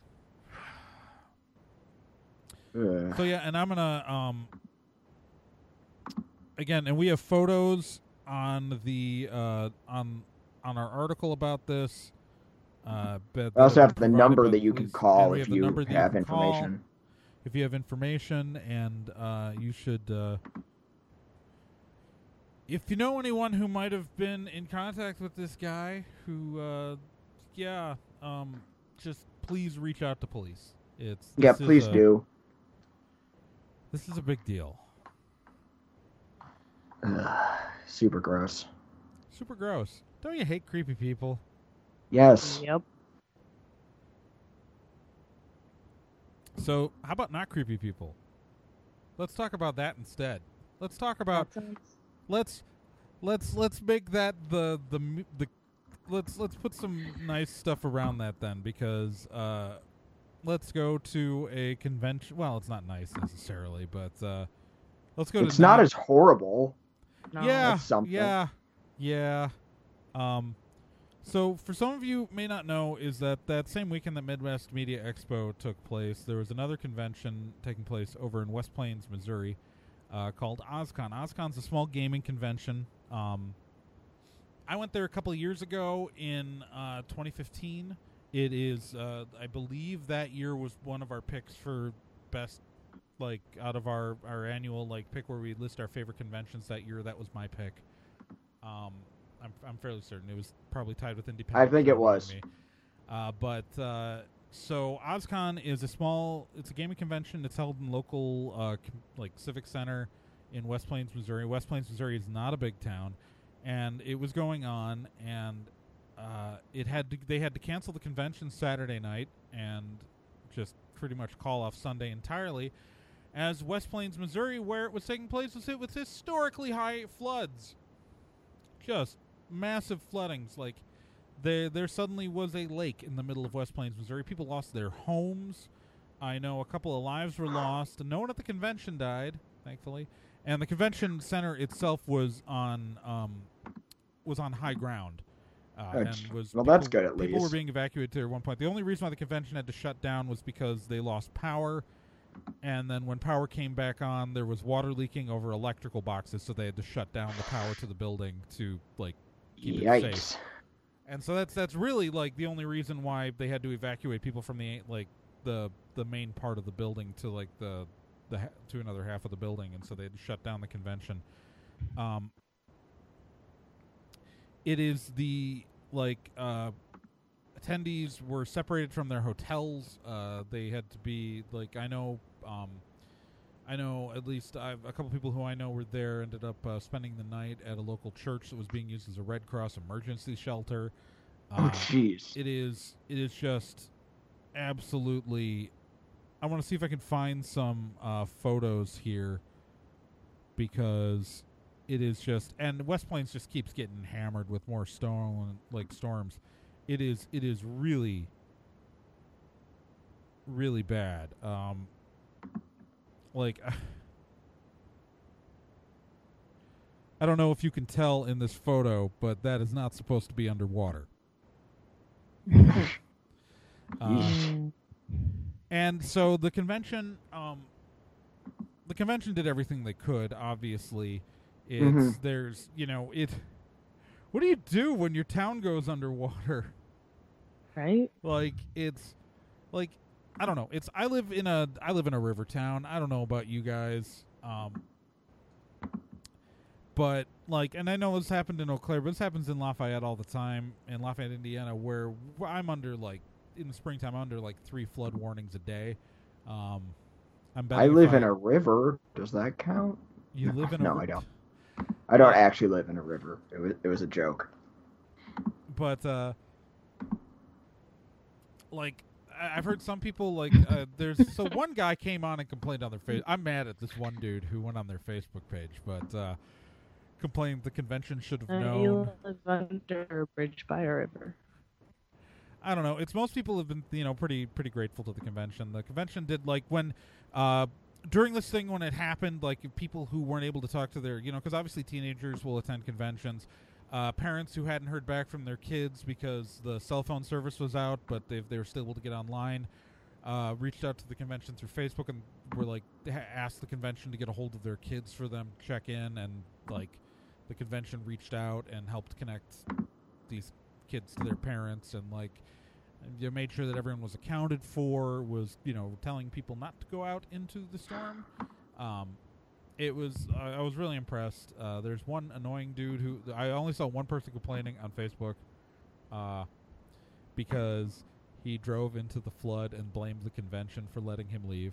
So yeah, and I'm gonna again, and we have photos on the on our article about this. But I also have the number by that you can call if you have Call information. if you have information, and you should. If you know anyone who might have been in contact with this guy, who, just please reach out to police. Please do. This is a big deal. Super gross. Super gross. Don't you hate creepy people? Yes. Yep. So, how about not creepy people? Let's talk about that instead. Let's talk about let's make that the let's put some nice stuff around that then, because let's go to a convention. Well, it's not nice necessarily, but let's go to. It's not as horrible. No. Yeah, That's something. yeah. So for some of you may not know, is that same weekend that Midwest Media Expo took place, there was another convention taking place over in West Plains, Missouri, called OzCon. OzCon's a small gaming convention. I went there a couple of years ago in 2015. It is, I believe that year was one of our picks for best, out of our annual, pick where we list our favorite conventions that year. That was my pick. I'm fairly certain. It was probably tied with Independence. I think it was. So OzCon is it's a gaming convention. It's held in local, Civic Center in West Plains, Missouri. West Plains, Missouri is not a big town, and it was going on, and they had to cancel the convention Saturday night and just pretty much call off Sunday entirely, as West Plains, Missouri, where it was taking place, was hit with historically high floods. Just massive floodings. There suddenly was a lake in the middle of West Plains, Missouri. People lost their homes. I know a couple of lives were lost. No one at the convention died, thankfully. And the convention center itself was on high ground. That's good at least. People were being evacuated at one point. The only reason why the convention had to shut down was because they lost power. And then when power came back on, there was water leaking over electrical boxes, so they had to shut down the power to the building to keep it safe. And so that's really the only reason why they had to evacuate people from the main part of the building to to another half of the building, and so they had to shut down the convention. It is the attendees were separated from their hotels. They had to be I know at least a couple people who I know were there ended up spending the night at a local church that was being used as a Red Cross emergency shelter. Jeez. It is just absolutely. I want to see if I can find some photos here, because it is just, and West Plains just keeps getting hammered with more storms. It is really, really bad. I don't know if you can tell in this photo, but that is not supposed to be underwater. And so the convention did everything they could. Obviously, there's What do you do when your town goes underwater? Right? It's I don't know. I live in a river town. I don't know about you guys. But and I know this happened in Eau Claire, but this happens in Lafayette all the time, in Lafayette, Indiana, where I'm under in the springtime, I'm under 3 flood warnings a day. I live in a river. Does that count? You live in a No, I don't. I don't actually live in a river. It was a joke. But I've heard some people like so one guy came on and complained on their face. I'm mad at this one dude who went on their Facebook page, but complained the convention should have known. You live under a bridge by a river. I don't know. It's most people have been, pretty grateful to the convention. The convention did when during this thing when it happened, people who weren't able to talk to their, because obviously teenagers will attend conventions. Parents who hadn't heard back from their kids because the cell phone service was out, but they were still able to get online, reached out to the convention through Facebook and were asked the convention to get a hold of their kids for them to check in, and the convention reached out and helped connect these kids to their parents, and you made sure that everyone was accounted for, was telling people not to go out into the storm. It was I was really impressed. There's one annoying dude who I only saw one person complaining on Facebook because he drove into the flood and blamed the convention for letting him leave.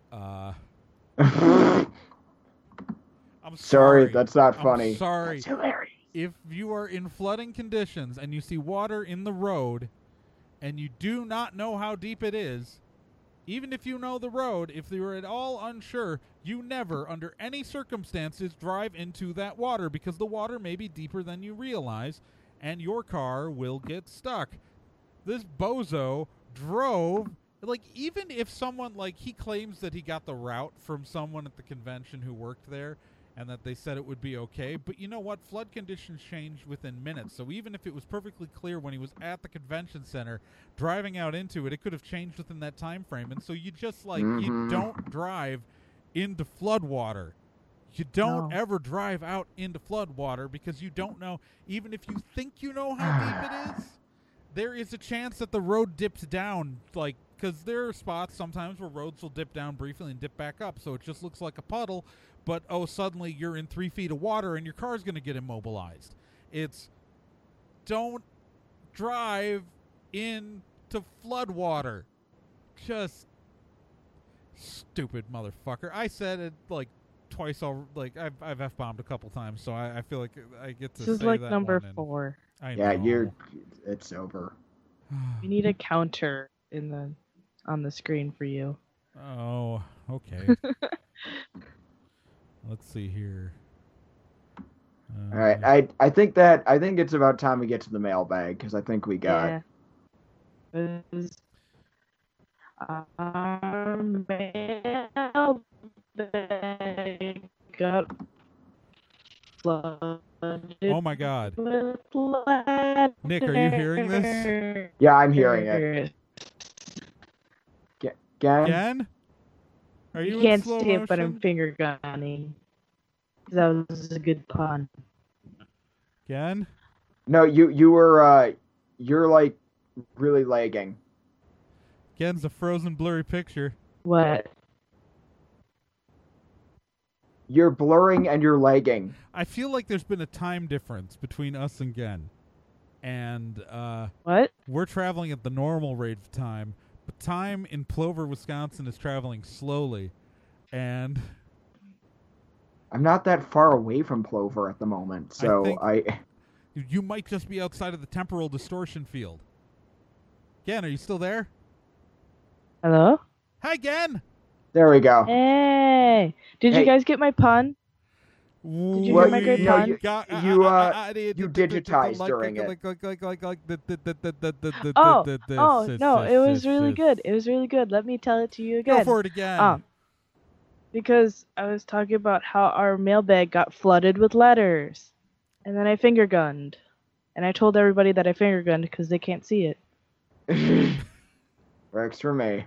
I'm sorry, that's not funny. I'm sorry. That's hilarious. If you are in flooding conditions and you see water in the road and you do not know how deep it is, even if you know the road, if you're at all unsure, you never, under any circumstances, drive into that water because the water may be deeper than you realize and your car will get stuck. This bozo drove, even if someone, he claims that he got the route from someone at the convention who worked there, and that they said it would be okay. But you know what? Flood conditions change within minutes. So even if it was perfectly clear when he was at the convention center, driving out into it, it could have changed within that time frame. And so you just, you don't drive into flood water. You don't ever drive out into flood water because you don't know, even if you think you know how deep it is, there is a chance that the road dips down, because there are spots sometimes where roads will dip down briefly and dip back up, so it just looks like a puddle, but suddenly you're in 3 feet of water and your car's going to get immobilized. It's don't drive into flood water. Just stupid motherfucker. I said it twice already. I've F-bombed a couple times, so I feel like I get to this say is that number one 4. I Yeah, know. it's over. We need a counter on the screen for you. Oh, okay. Let's see here. All right, I think it's about time we get to the mailbag because I think we got. Yeah. Our mailbag got flooded. Oh my God, with Nick, are you hearing this? letters. Yeah, I'm hearing it. Again? Again? Are you You in can't slow see it, but I'm motion? finger gunning. That was a good pun. Again? No, you were you're really lagging. Again's a frozen, blurry picture. What? You're blurring and you're lagging. I feel like there's been a time difference between us and Gen. And What? we're traveling at the normal rate of time, but time in Plover, Wisconsin is traveling slowly. And I'm not that far away from Plover at the moment, so you might just be outside of the temporal distortion field. Gen, are you still there? Hello? Hi, Gen! There we go. Hey! Did you guys get my pun? Did you Well, hear my great pun? you digitized during it. Oh, no, it was really good. It was really good. Let me tell it to you again. Go for it again. Because I was talking about how our mailbag got flooded with letters. And then I finger gunned. And I told everybody that I finger gunned because they can't see it. Works for me.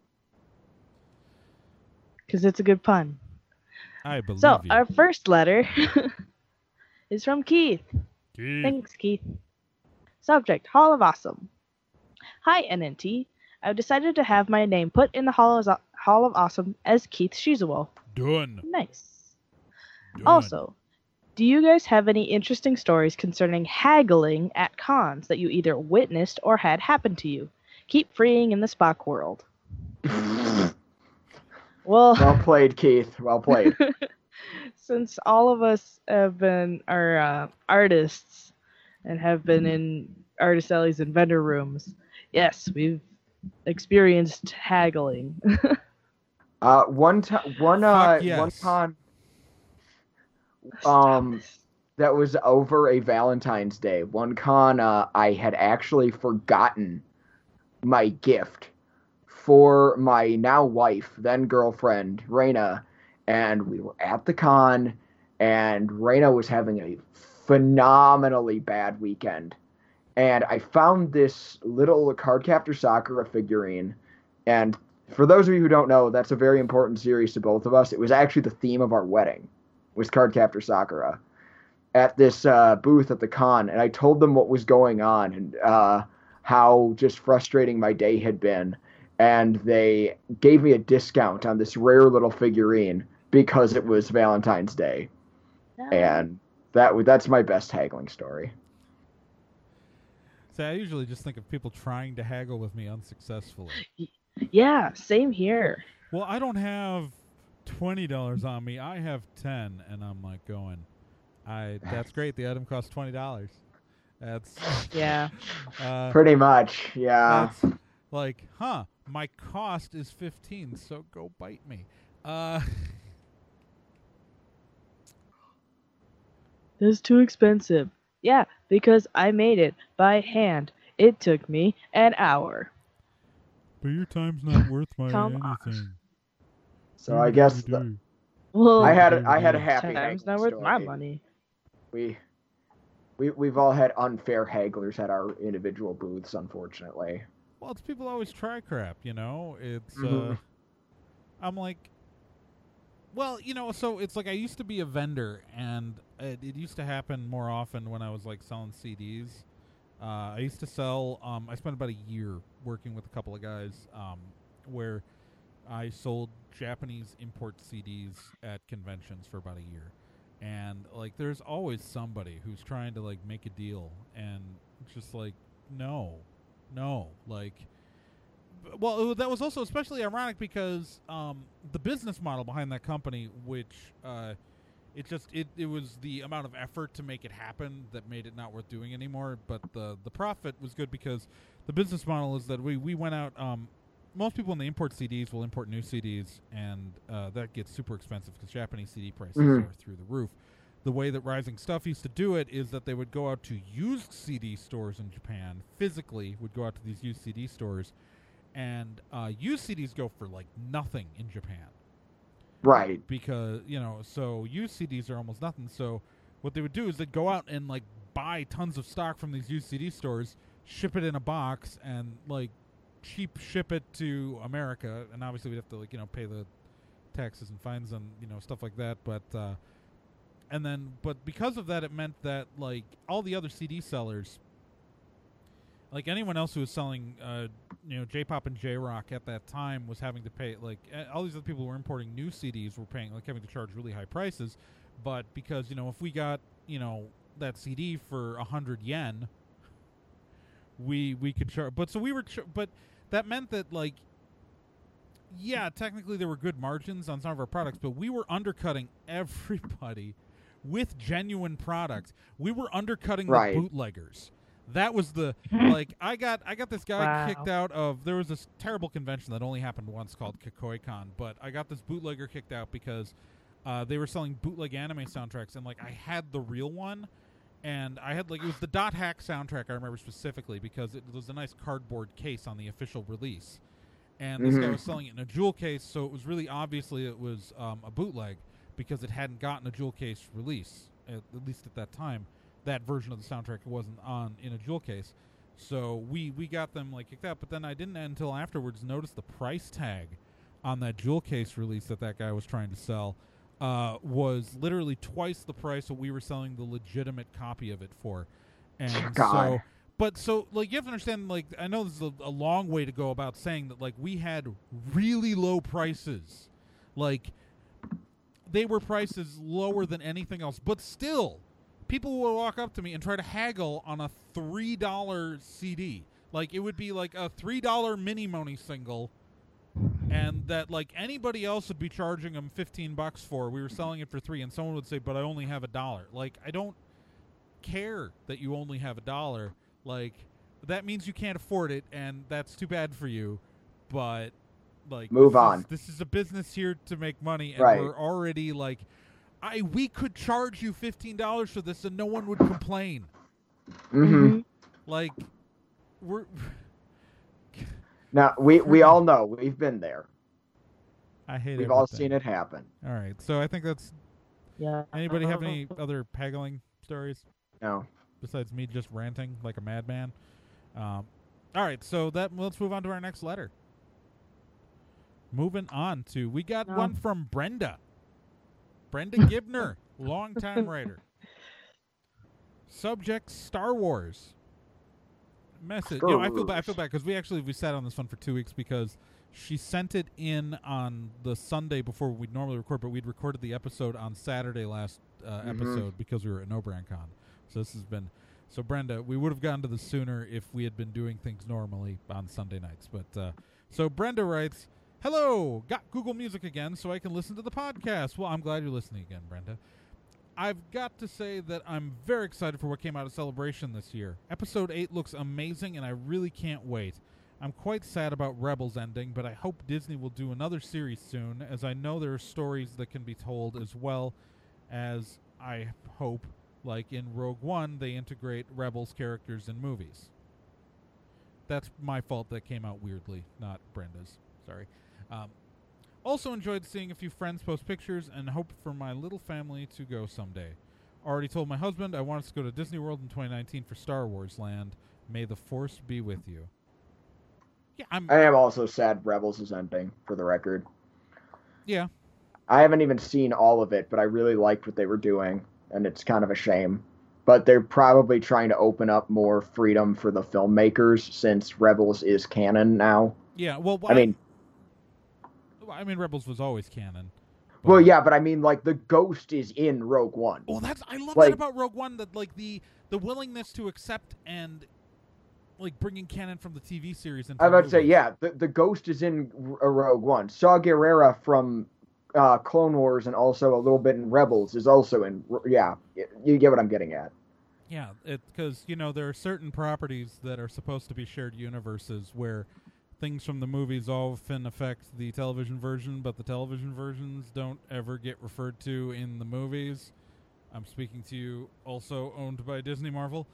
Because it's a good pun. I believe So, you. our first letter is from Keith. Keith. Thanks, Keith. Subject, Hall of Awesome. Hi, NNT. I've decided to have my name put in the Hall of Awesome as Keith Shizuo. Done. Nice. Done. Also, do you guys have any interesting stories concerning haggling at cons that you either witnessed or had happen to you? Keep freeing in the Spock world. Well played, Keith. Well played. Since all of us are artists and have been in artist alleys and vendor rooms, yes, we've experienced haggling. One yes. con that was over a Valentine's Day. One con I had actually forgotten my gift for my now wife, then girlfriend, Raina, and we were at the con, and Raina was having a phenomenally bad weekend. And I found this little Cardcaptor Sakura figurine, and for those of you who don't know, that's a very important series to both of us. It was actually the theme of our wedding, was Cardcaptor Sakura, at this booth at the con, and I told them what was going on and how just frustrating my day had been, and they gave me a discount on this rare little figurine because it was Valentine's Day, and that's my best haggling story. So I usually just think of people trying to haggle with me unsuccessfully. Yeah, same here. Well, I don't have $20 on me. I have 10, and I'm like going, that's great. The item costs $20. That's Yeah. Pretty much, yeah. That's like, my cost is 15, so go bite me. This is too expensive. Yeah, because I made it by hand. It took me an hour. But your time's not worth my Come on. anything. So I guess Well, I had a happy time's haggling not worth my story. money. We've all had unfair hagglers at our individual booths, unfortunately. Well, it's people always try crap, you know? It's, Mhm. I'm like, well, you know, so it's like I used to be a vendor, and it used to happen more often when I was, like, selling CDs. I used to sell, I spent about a year working with a couple of guys where I sold Japanese import CDs at conventions for about a year. And, like, there's always somebody who's trying to, like, make a deal, and it's just like, no, like, well, that was also especially ironic because the business model behind that company, which it was the amount of effort to make it happen that made it not worth doing anymore. But the profit was good because the business model is that we went out. Most people when they import CDs will import new CDs, and that gets super expensive because Japanese CD prices are through the roof. The way that Rising Stuff used to do it is that they would go out to used CD stores in Japan, physically would go out to these used CD stores, and used CDs go for like nothing in Japan. Right. Because, you know, so used CDs are almost nothing. So what they would do is they'd go out and like buy tons of stock from these used CD stores, ship it in a box, and like cheap ship it to America. And obviously we'd have to, like, you know, pay the taxes and fines and, you know, stuff like that. But because of that, it meant that like all the other CD sellers, like anyone else who was selling, you know, J-pop and J-rock at that time was having to pay, like, all these other people who were importing new CDs were paying, like, having to charge really high prices. But because, you know, if we got, you know, that CD for 100 yen, we could charge. But so we were, but that meant that, like, yeah, technically there were good margins on some of our products, but we were undercutting everybody with genuine products. We were undercutting the bootleggers. That was the, like, I got this guy kicked out of, there was this terrible convention that only happened once called KikoiCon, but I got this bootlegger kicked out because they were selling bootleg anime soundtracks, and, like, I had the real one, and I had, like, it was the Dot Hack soundtrack, I remember specifically, because it was a nice cardboard case on the official release. And this guy was selling it in a jewel case, so it was really obviously it was a bootleg, because it hadn't gotten a jewel case release, at least at that time. That version of the soundtrack wasn't on in a jewel case. So we got them, like, kicked out, but then I didn't until afterwards notice the price tag on that jewel case release that guy was trying to sell was literally twice the price that we were selling the legitimate copy of it for. And so, like, you have to understand, like, I know this is a long way to go about saying that, like, we had really low prices. Like, they were prices lower than anything else, but still, people will walk up to me and try to haggle on a $3 CD. Like, it would be like a $3 Mini Money single, and that, like, anybody else would be charging them $15 for. We were selling it for $3, and someone would say, but I only have $1. Like, I don't care that you only have $1. Like, that means you can't afford it, and that's too bad for you. But like, Move on. This is a business here to make money, and Right. we're already like, we could charge you $15 for this, and no one would complain. Mm-hmm. Like, we're. Now we all know we've been there. I hate. We've all seen it happen. All right, so I think that's. Yeah. Anybody have any other haggling stories No. besides me just ranting like a madman? All right, so let's move on to our next letter. Moving on to, we got one from Brenda. Brenda Gibner, longtime writer. Subject: Star Wars. Message. I feel bad because we sat on this one for 2 weeks because she sent it in on the Sunday before we'd normally record, but we'd recorded the episode on Saturday last episode because we were at NoBrandCon. So this has been. So Brenda, we would have gotten to this sooner if we had been doing things normally on Sunday nights. But so Brenda writes, "Hello, got Google Music again so I can listen to the podcast." Well, I'm glad you're listening again, Brenda. I've got to say that I'm very excited for what came out of Celebration this year. Episode 8 looks amazing, and I really can't wait. I'm quite sad about Rebels ending, but I hope Disney will do another series soon, as I know there are stories that can be told, as well as I hope, like in Rogue One, they integrate Rebels characters in movies. That's my fault that came out weirdly, not Brenda's. Sorry. Also enjoyed seeing a few friends post pictures and hope for my little family to go someday. Already told my husband I want us to go to Disney World in 2019 for Star Wars Land. May the Force be with you. Yeah, I am also sad Rebels is ending, for the record. Yeah. I haven't even seen all of it, but I really liked what they were doing, and it's kind of a shame. But they're probably trying to open up more freedom for the filmmakers since Rebels is canon now. Yeah, well, I mean, Rebels was always canon. Well, yeah, but I mean, like, the Ghost is in Rogue One. Well, I love that about Rogue One, that, like, the willingness to accept and, like, bringing canon from the TV series into I was about to say, movies. yeah, the Ghost is in Rogue One. Saw Gerrera from Clone Wars and also a little bit in Rebels is also in, yeah, you get what I'm getting at. Yeah, because, there are certain properties that are supposed to be shared universes where things from the movies often affect the television version, but the television versions don't ever get referred to in the movies. I'm speaking to you, also owned by Disney Marvel.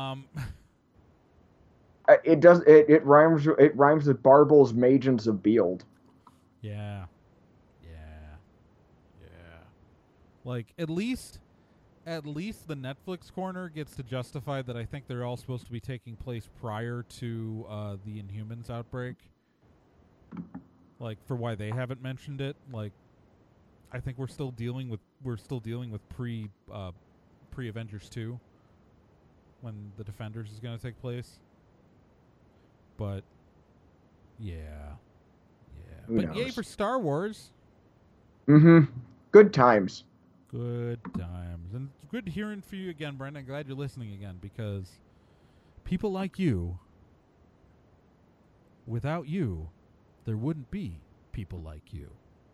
It rhymes with Barbel's Magens of Beeld. Yeah. Like, at least the Netflix corner gets to justify that I think they're all supposed to be taking place prior to the Inhumans outbreak. Like, for why they haven't mentioned it. Like, I think we're still dealing with pre Avengers 2 when the Defenders is going to take place. But yeah. But yay for Star Wars. Mm-hmm. Good times. Good times. And it's good hearing from you again, Brendan. Glad you're listening again, because people like you, without you, there wouldn't be people like you.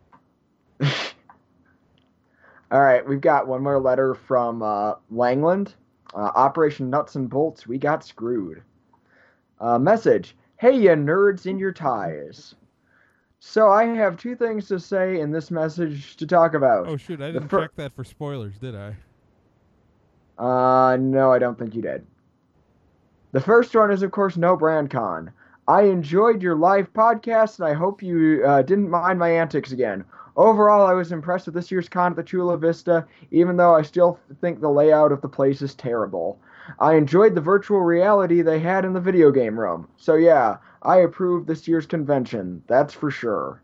All right, we've got one more letter from Langland. Operation Nuts and Bolts, we got screwed. Message: Hey, you nerds in your ties. So I have two things to say in this message to talk about. Oh, shoot, I didn't check that for spoilers, did I? No, I don't think you did. The first one is, of course, NoBrandCon. I enjoyed your live podcast, and I hope you didn't mind my antics again. Overall, I was impressed with this year's con at the Chula Vista, even though I still think the layout of the place is terrible. I enjoyed the virtual reality they had in the video game room. So yeah, I approve this year's convention. That's for sure.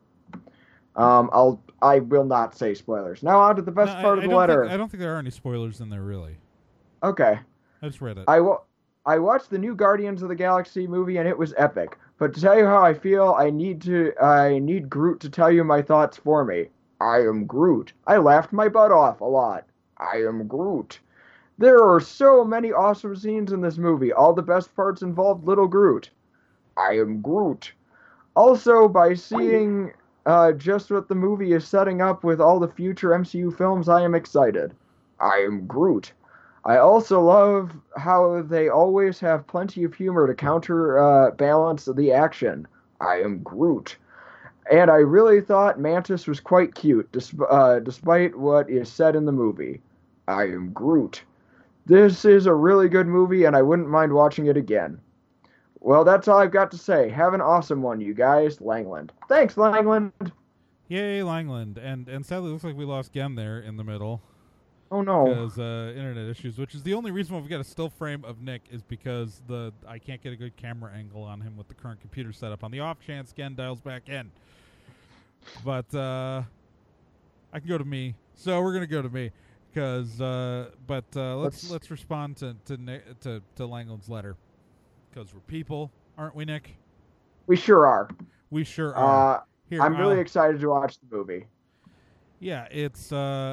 I will not say spoilers. Now on to the best part of the letter. I don't think there are any spoilers in there, really. Okay. I just read it. I watched the new Guardians of the Galaxy movie and it was epic. But to tell you how I feel, I need Groot to tell you my thoughts for me. I am Groot. I laughed my butt off a lot. I am Groot. There are so many awesome scenes in this movie. All the best parts involved little Groot. I am Groot. Also, by seeing just what the movie is setting up with all the future MCU films, I am excited. I am Groot. I also love how they always have plenty of humor to counter balance the action. I am Groot. And I really thought Mantis was quite cute, despite what is said in the movie. I am Groot. This is a really good movie, and I wouldn't mind watching it again. Well, that's all I've got to say. Have an awesome one, you guys. Langland. Thanks, Langland. Yay, Langland. And sadly, it looks like we lost Gen there in the middle. Oh, no. Because internet issues, which is the only reason why we've got a still frame of Nick is because I can't get a good camera angle on him with the current computer setup. On the off chance Gen dials back in. But I can go to me. So we're going to go to me. Because, let's respond to Langland's letter. Because we're people, aren't we, Nick? We sure are. We sure are. Here, I'm really excited to watch the movie. Yeah, it's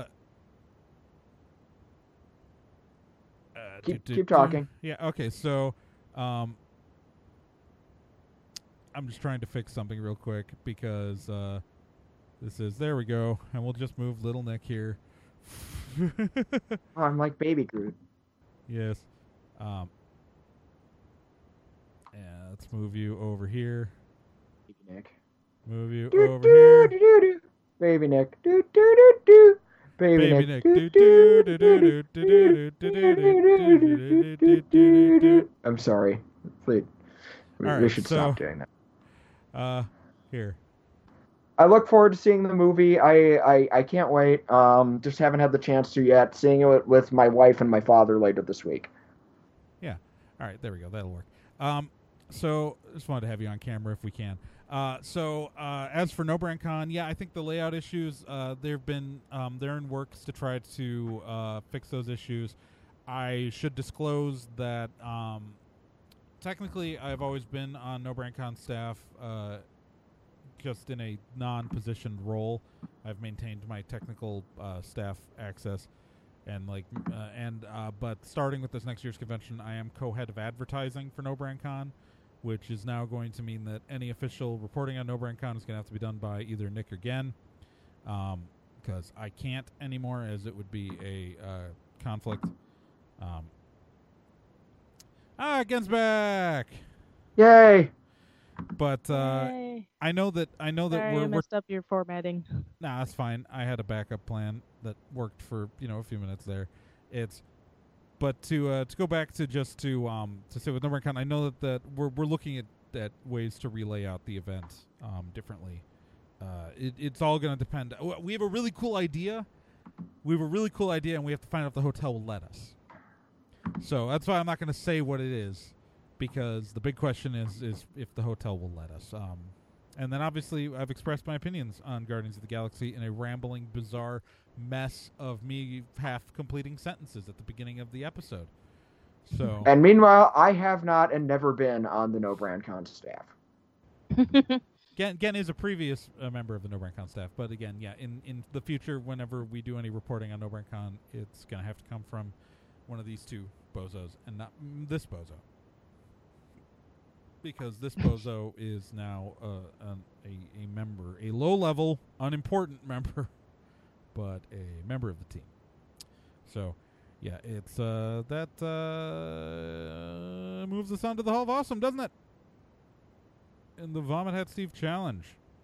keep talking. Yeah, okay. So, I'm just trying to fix something real quick because there we go, and we'll just move little Nick here. Oh, I'm like Baby Groot. Yes. Yeah, let's move you over here. Baby Nick. Move you over here. Baby Nick. Baby Nick. I'm sorry. Please. We should stop doing that. Here. I look forward to seeing the movie. I can't wait. Just haven't had the chance to yet. Seeing it with my wife and my father later this week. Yeah. All right. There we go. That'll work. So just wanted to have you on camera if we can. As for No Brand Con, yeah, I think the layout issues, they're in works to try to fix those issues. I should disclose that technically I've always been on No Brand Con staff, just in a non-positioned role. I've maintained my technical staff access, and but starting with this next year's convention, I am co-head of advertising for No Brand Con, which is now going to mean that any official reporting on No Brand Con is going to have to be done by either Nick or Gen, because I can't anymore, as it would be a conflict. Gen's back! Yay! But I know that Sorry, we're I messed up your formatting. Nah, that's fine. I had a backup plan that worked for a few minutes there. But to go back to say with No Brand Con, I know that we're looking at ways to relay out the event differently. It's all going to depend. We have a really cool idea. And we have to find out if the hotel will let us. So that's why I'm not going to say what it is, because the big question is if the hotel will let us. And then obviously I've expressed my opinions on Guardians of the Galaxy in a rambling, bizarre mess of me half completing sentences at the beginning of the episode. So. And meanwhile, I have not and never been on the No Brand Con staff. Gen is a previous member of the No Brand Con staff, but again, yeah, in the future, whenever we do any reporting on No Brand Con, it's going to have to come from one of these two bozos and not this bozo. Because this bozo is now a member, a low-level, unimportant member, but a member of the team. So, yeah, it's that moves us on to the Hall of Awesome, doesn't it? In the Vomit Hat Steve Challenge.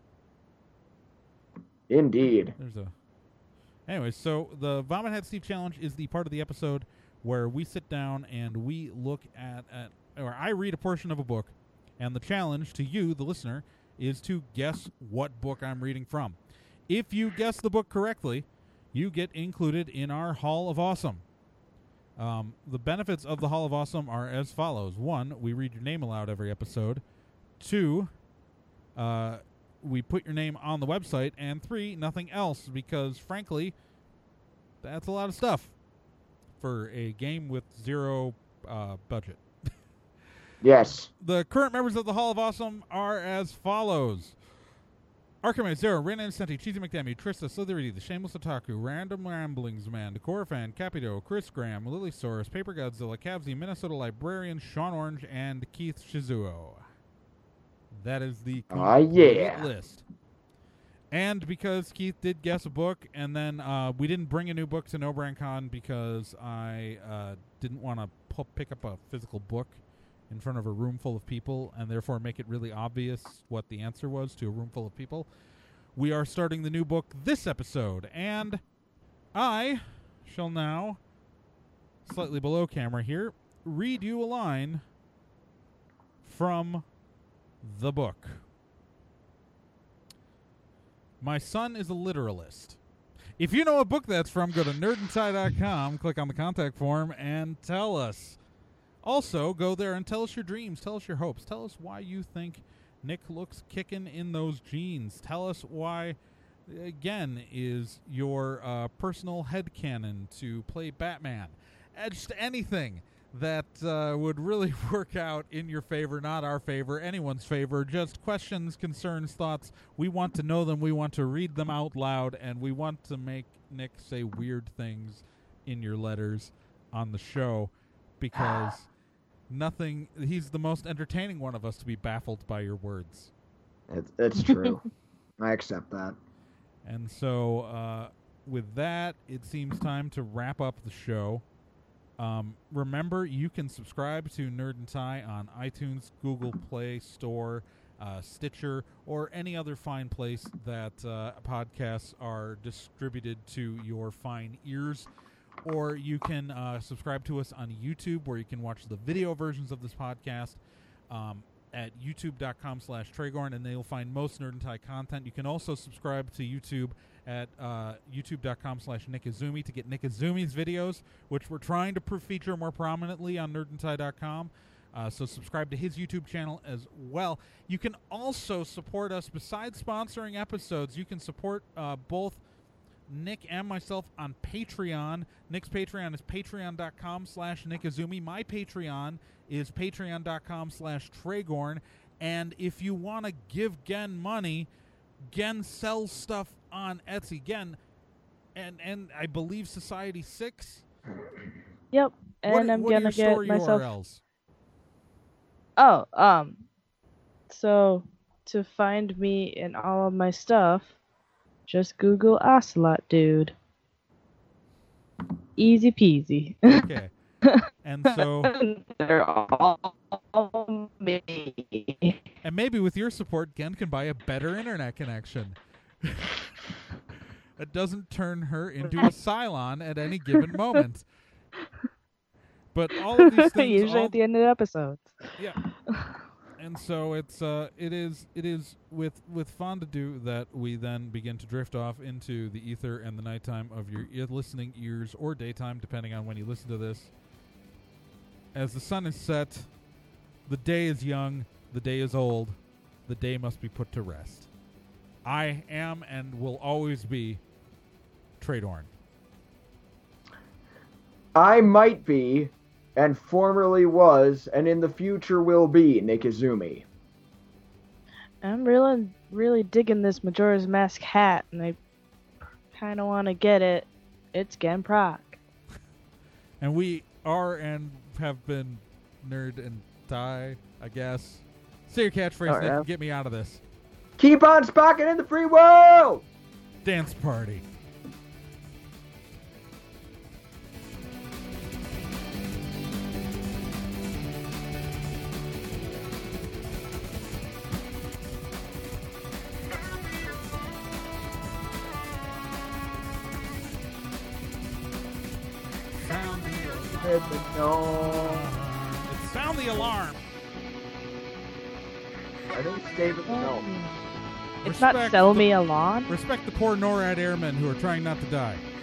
Indeed. Anyway, so the Vomit Hat Steve Challenge is the part of the episode where we sit down and we look or I read a portion of a book, and the challenge to you, the listener, is to guess what book I'm reading from. If you guess the book correctly, you get included in our Hall of Awesome. The benefits of the Hall of Awesome are as follows. 1, we read your name aloud every episode. 2, we put your name on the website. And 3, nothing else, because, frankly, that's a lot of stuff for a game with zero budget. Yes. The current members of the Hall of Awesome are as follows. Archimate, Zero, Ren Ancenti, Cheesy McDammy, Trista, Slithery, The Shameless Otaku, Random Ramblings Man, Decorafan, Capito, Chris Graham, Lilysaurus, Paper Godzilla, Cavsy, Minnesota Librarian, Sean Orange, and Keith Shizuo. That is the complete list. And because Keith did guess a book, and then we didn't bring a new book to No Brand Con because I didn't want to pick up a physical book in front of a room full of people and therefore make it really obvious what the answer was to a room full of people. We are starting the new book this episode, and I shall now, slightly below camera here, read you a line from the book. My son is a literalist. If you know what book that's from, go to nerdandtie.com, click on the contact form, and tell us. Also, go there and tell us your dreams, tell us your hopes, tell us why you think Nick looks kicking in those jeans. Tell us why, again, is your personal headcanon to play Batman. Just anything that would really work out in your favor, not our favor, anyone's favor. Just questions, concerns, thoughts. We want to know them. We want to read them out loud, and we want to make Nick say weird things in your letters on the show because he's the most entertaining one of us to be baffled by your words. It's true. I accept that. And so with that, it seems time to wrap up the show. Remember, you can subscribe to Nerd and Tie on iTunes, Google Play Store, Stitcher, or any other fine place that podcasts are distributed to your fine ears. Or you can subscribe to us on YouTube, where you can watch the video versions of this podcast at youtube.com/Tragorn, and you'll find most Nerd and Tie content. You can also subscribe to YouTube at youtube.com/Nick Izumi to get Nick Izumi's videos, which we're trying to feature more prominently on nerdandtie.com. So subscribe to his YouTube channel as well. You can also support us besides sponsoring episodes. You can support both Nick and myself on Patreon. Nick's Patreon is patreon.com/Nick Izumi. My Patreon is patreon.com/Tragorn. And if you want to give Gen money, Gen sells stuff on Etsy. Gen and I believe Society 6. Yep. And I'm gonna get myself URLs? So to find me and all of my stuff, just Google Ocelot Dude. Easy peasy. Okay. And so they're all me. And maybe with your support, Gen can buy a better internet connection. That doesn't turn her into a Cylon at any given moment. But all of these things usually at the end of the episodes. Yeah. And so it is with fondue that we then begin to drift off into the ether and the nighttime of your listening ears, or daytime, depending on when you listen to this. As the sun is set, the day is young, the day is old, the day must be put to rest. I am and will always be Tradorn. I might be, and formerly was, and in the future will be, Nick Izumi. I'm really digging this Majora's Mask hat, and I kind of want to get it. It's Gen Proc. And we are and have been Nerd and Tie, I guess. Say your catchphrase, Nick, and get me out of this. Keep on spocking in the free world! Dance party. Sound the alarm. I think it's David Gnome. It's not sell me a lawn. Respect the poor NORAD airmen who are trying not to die.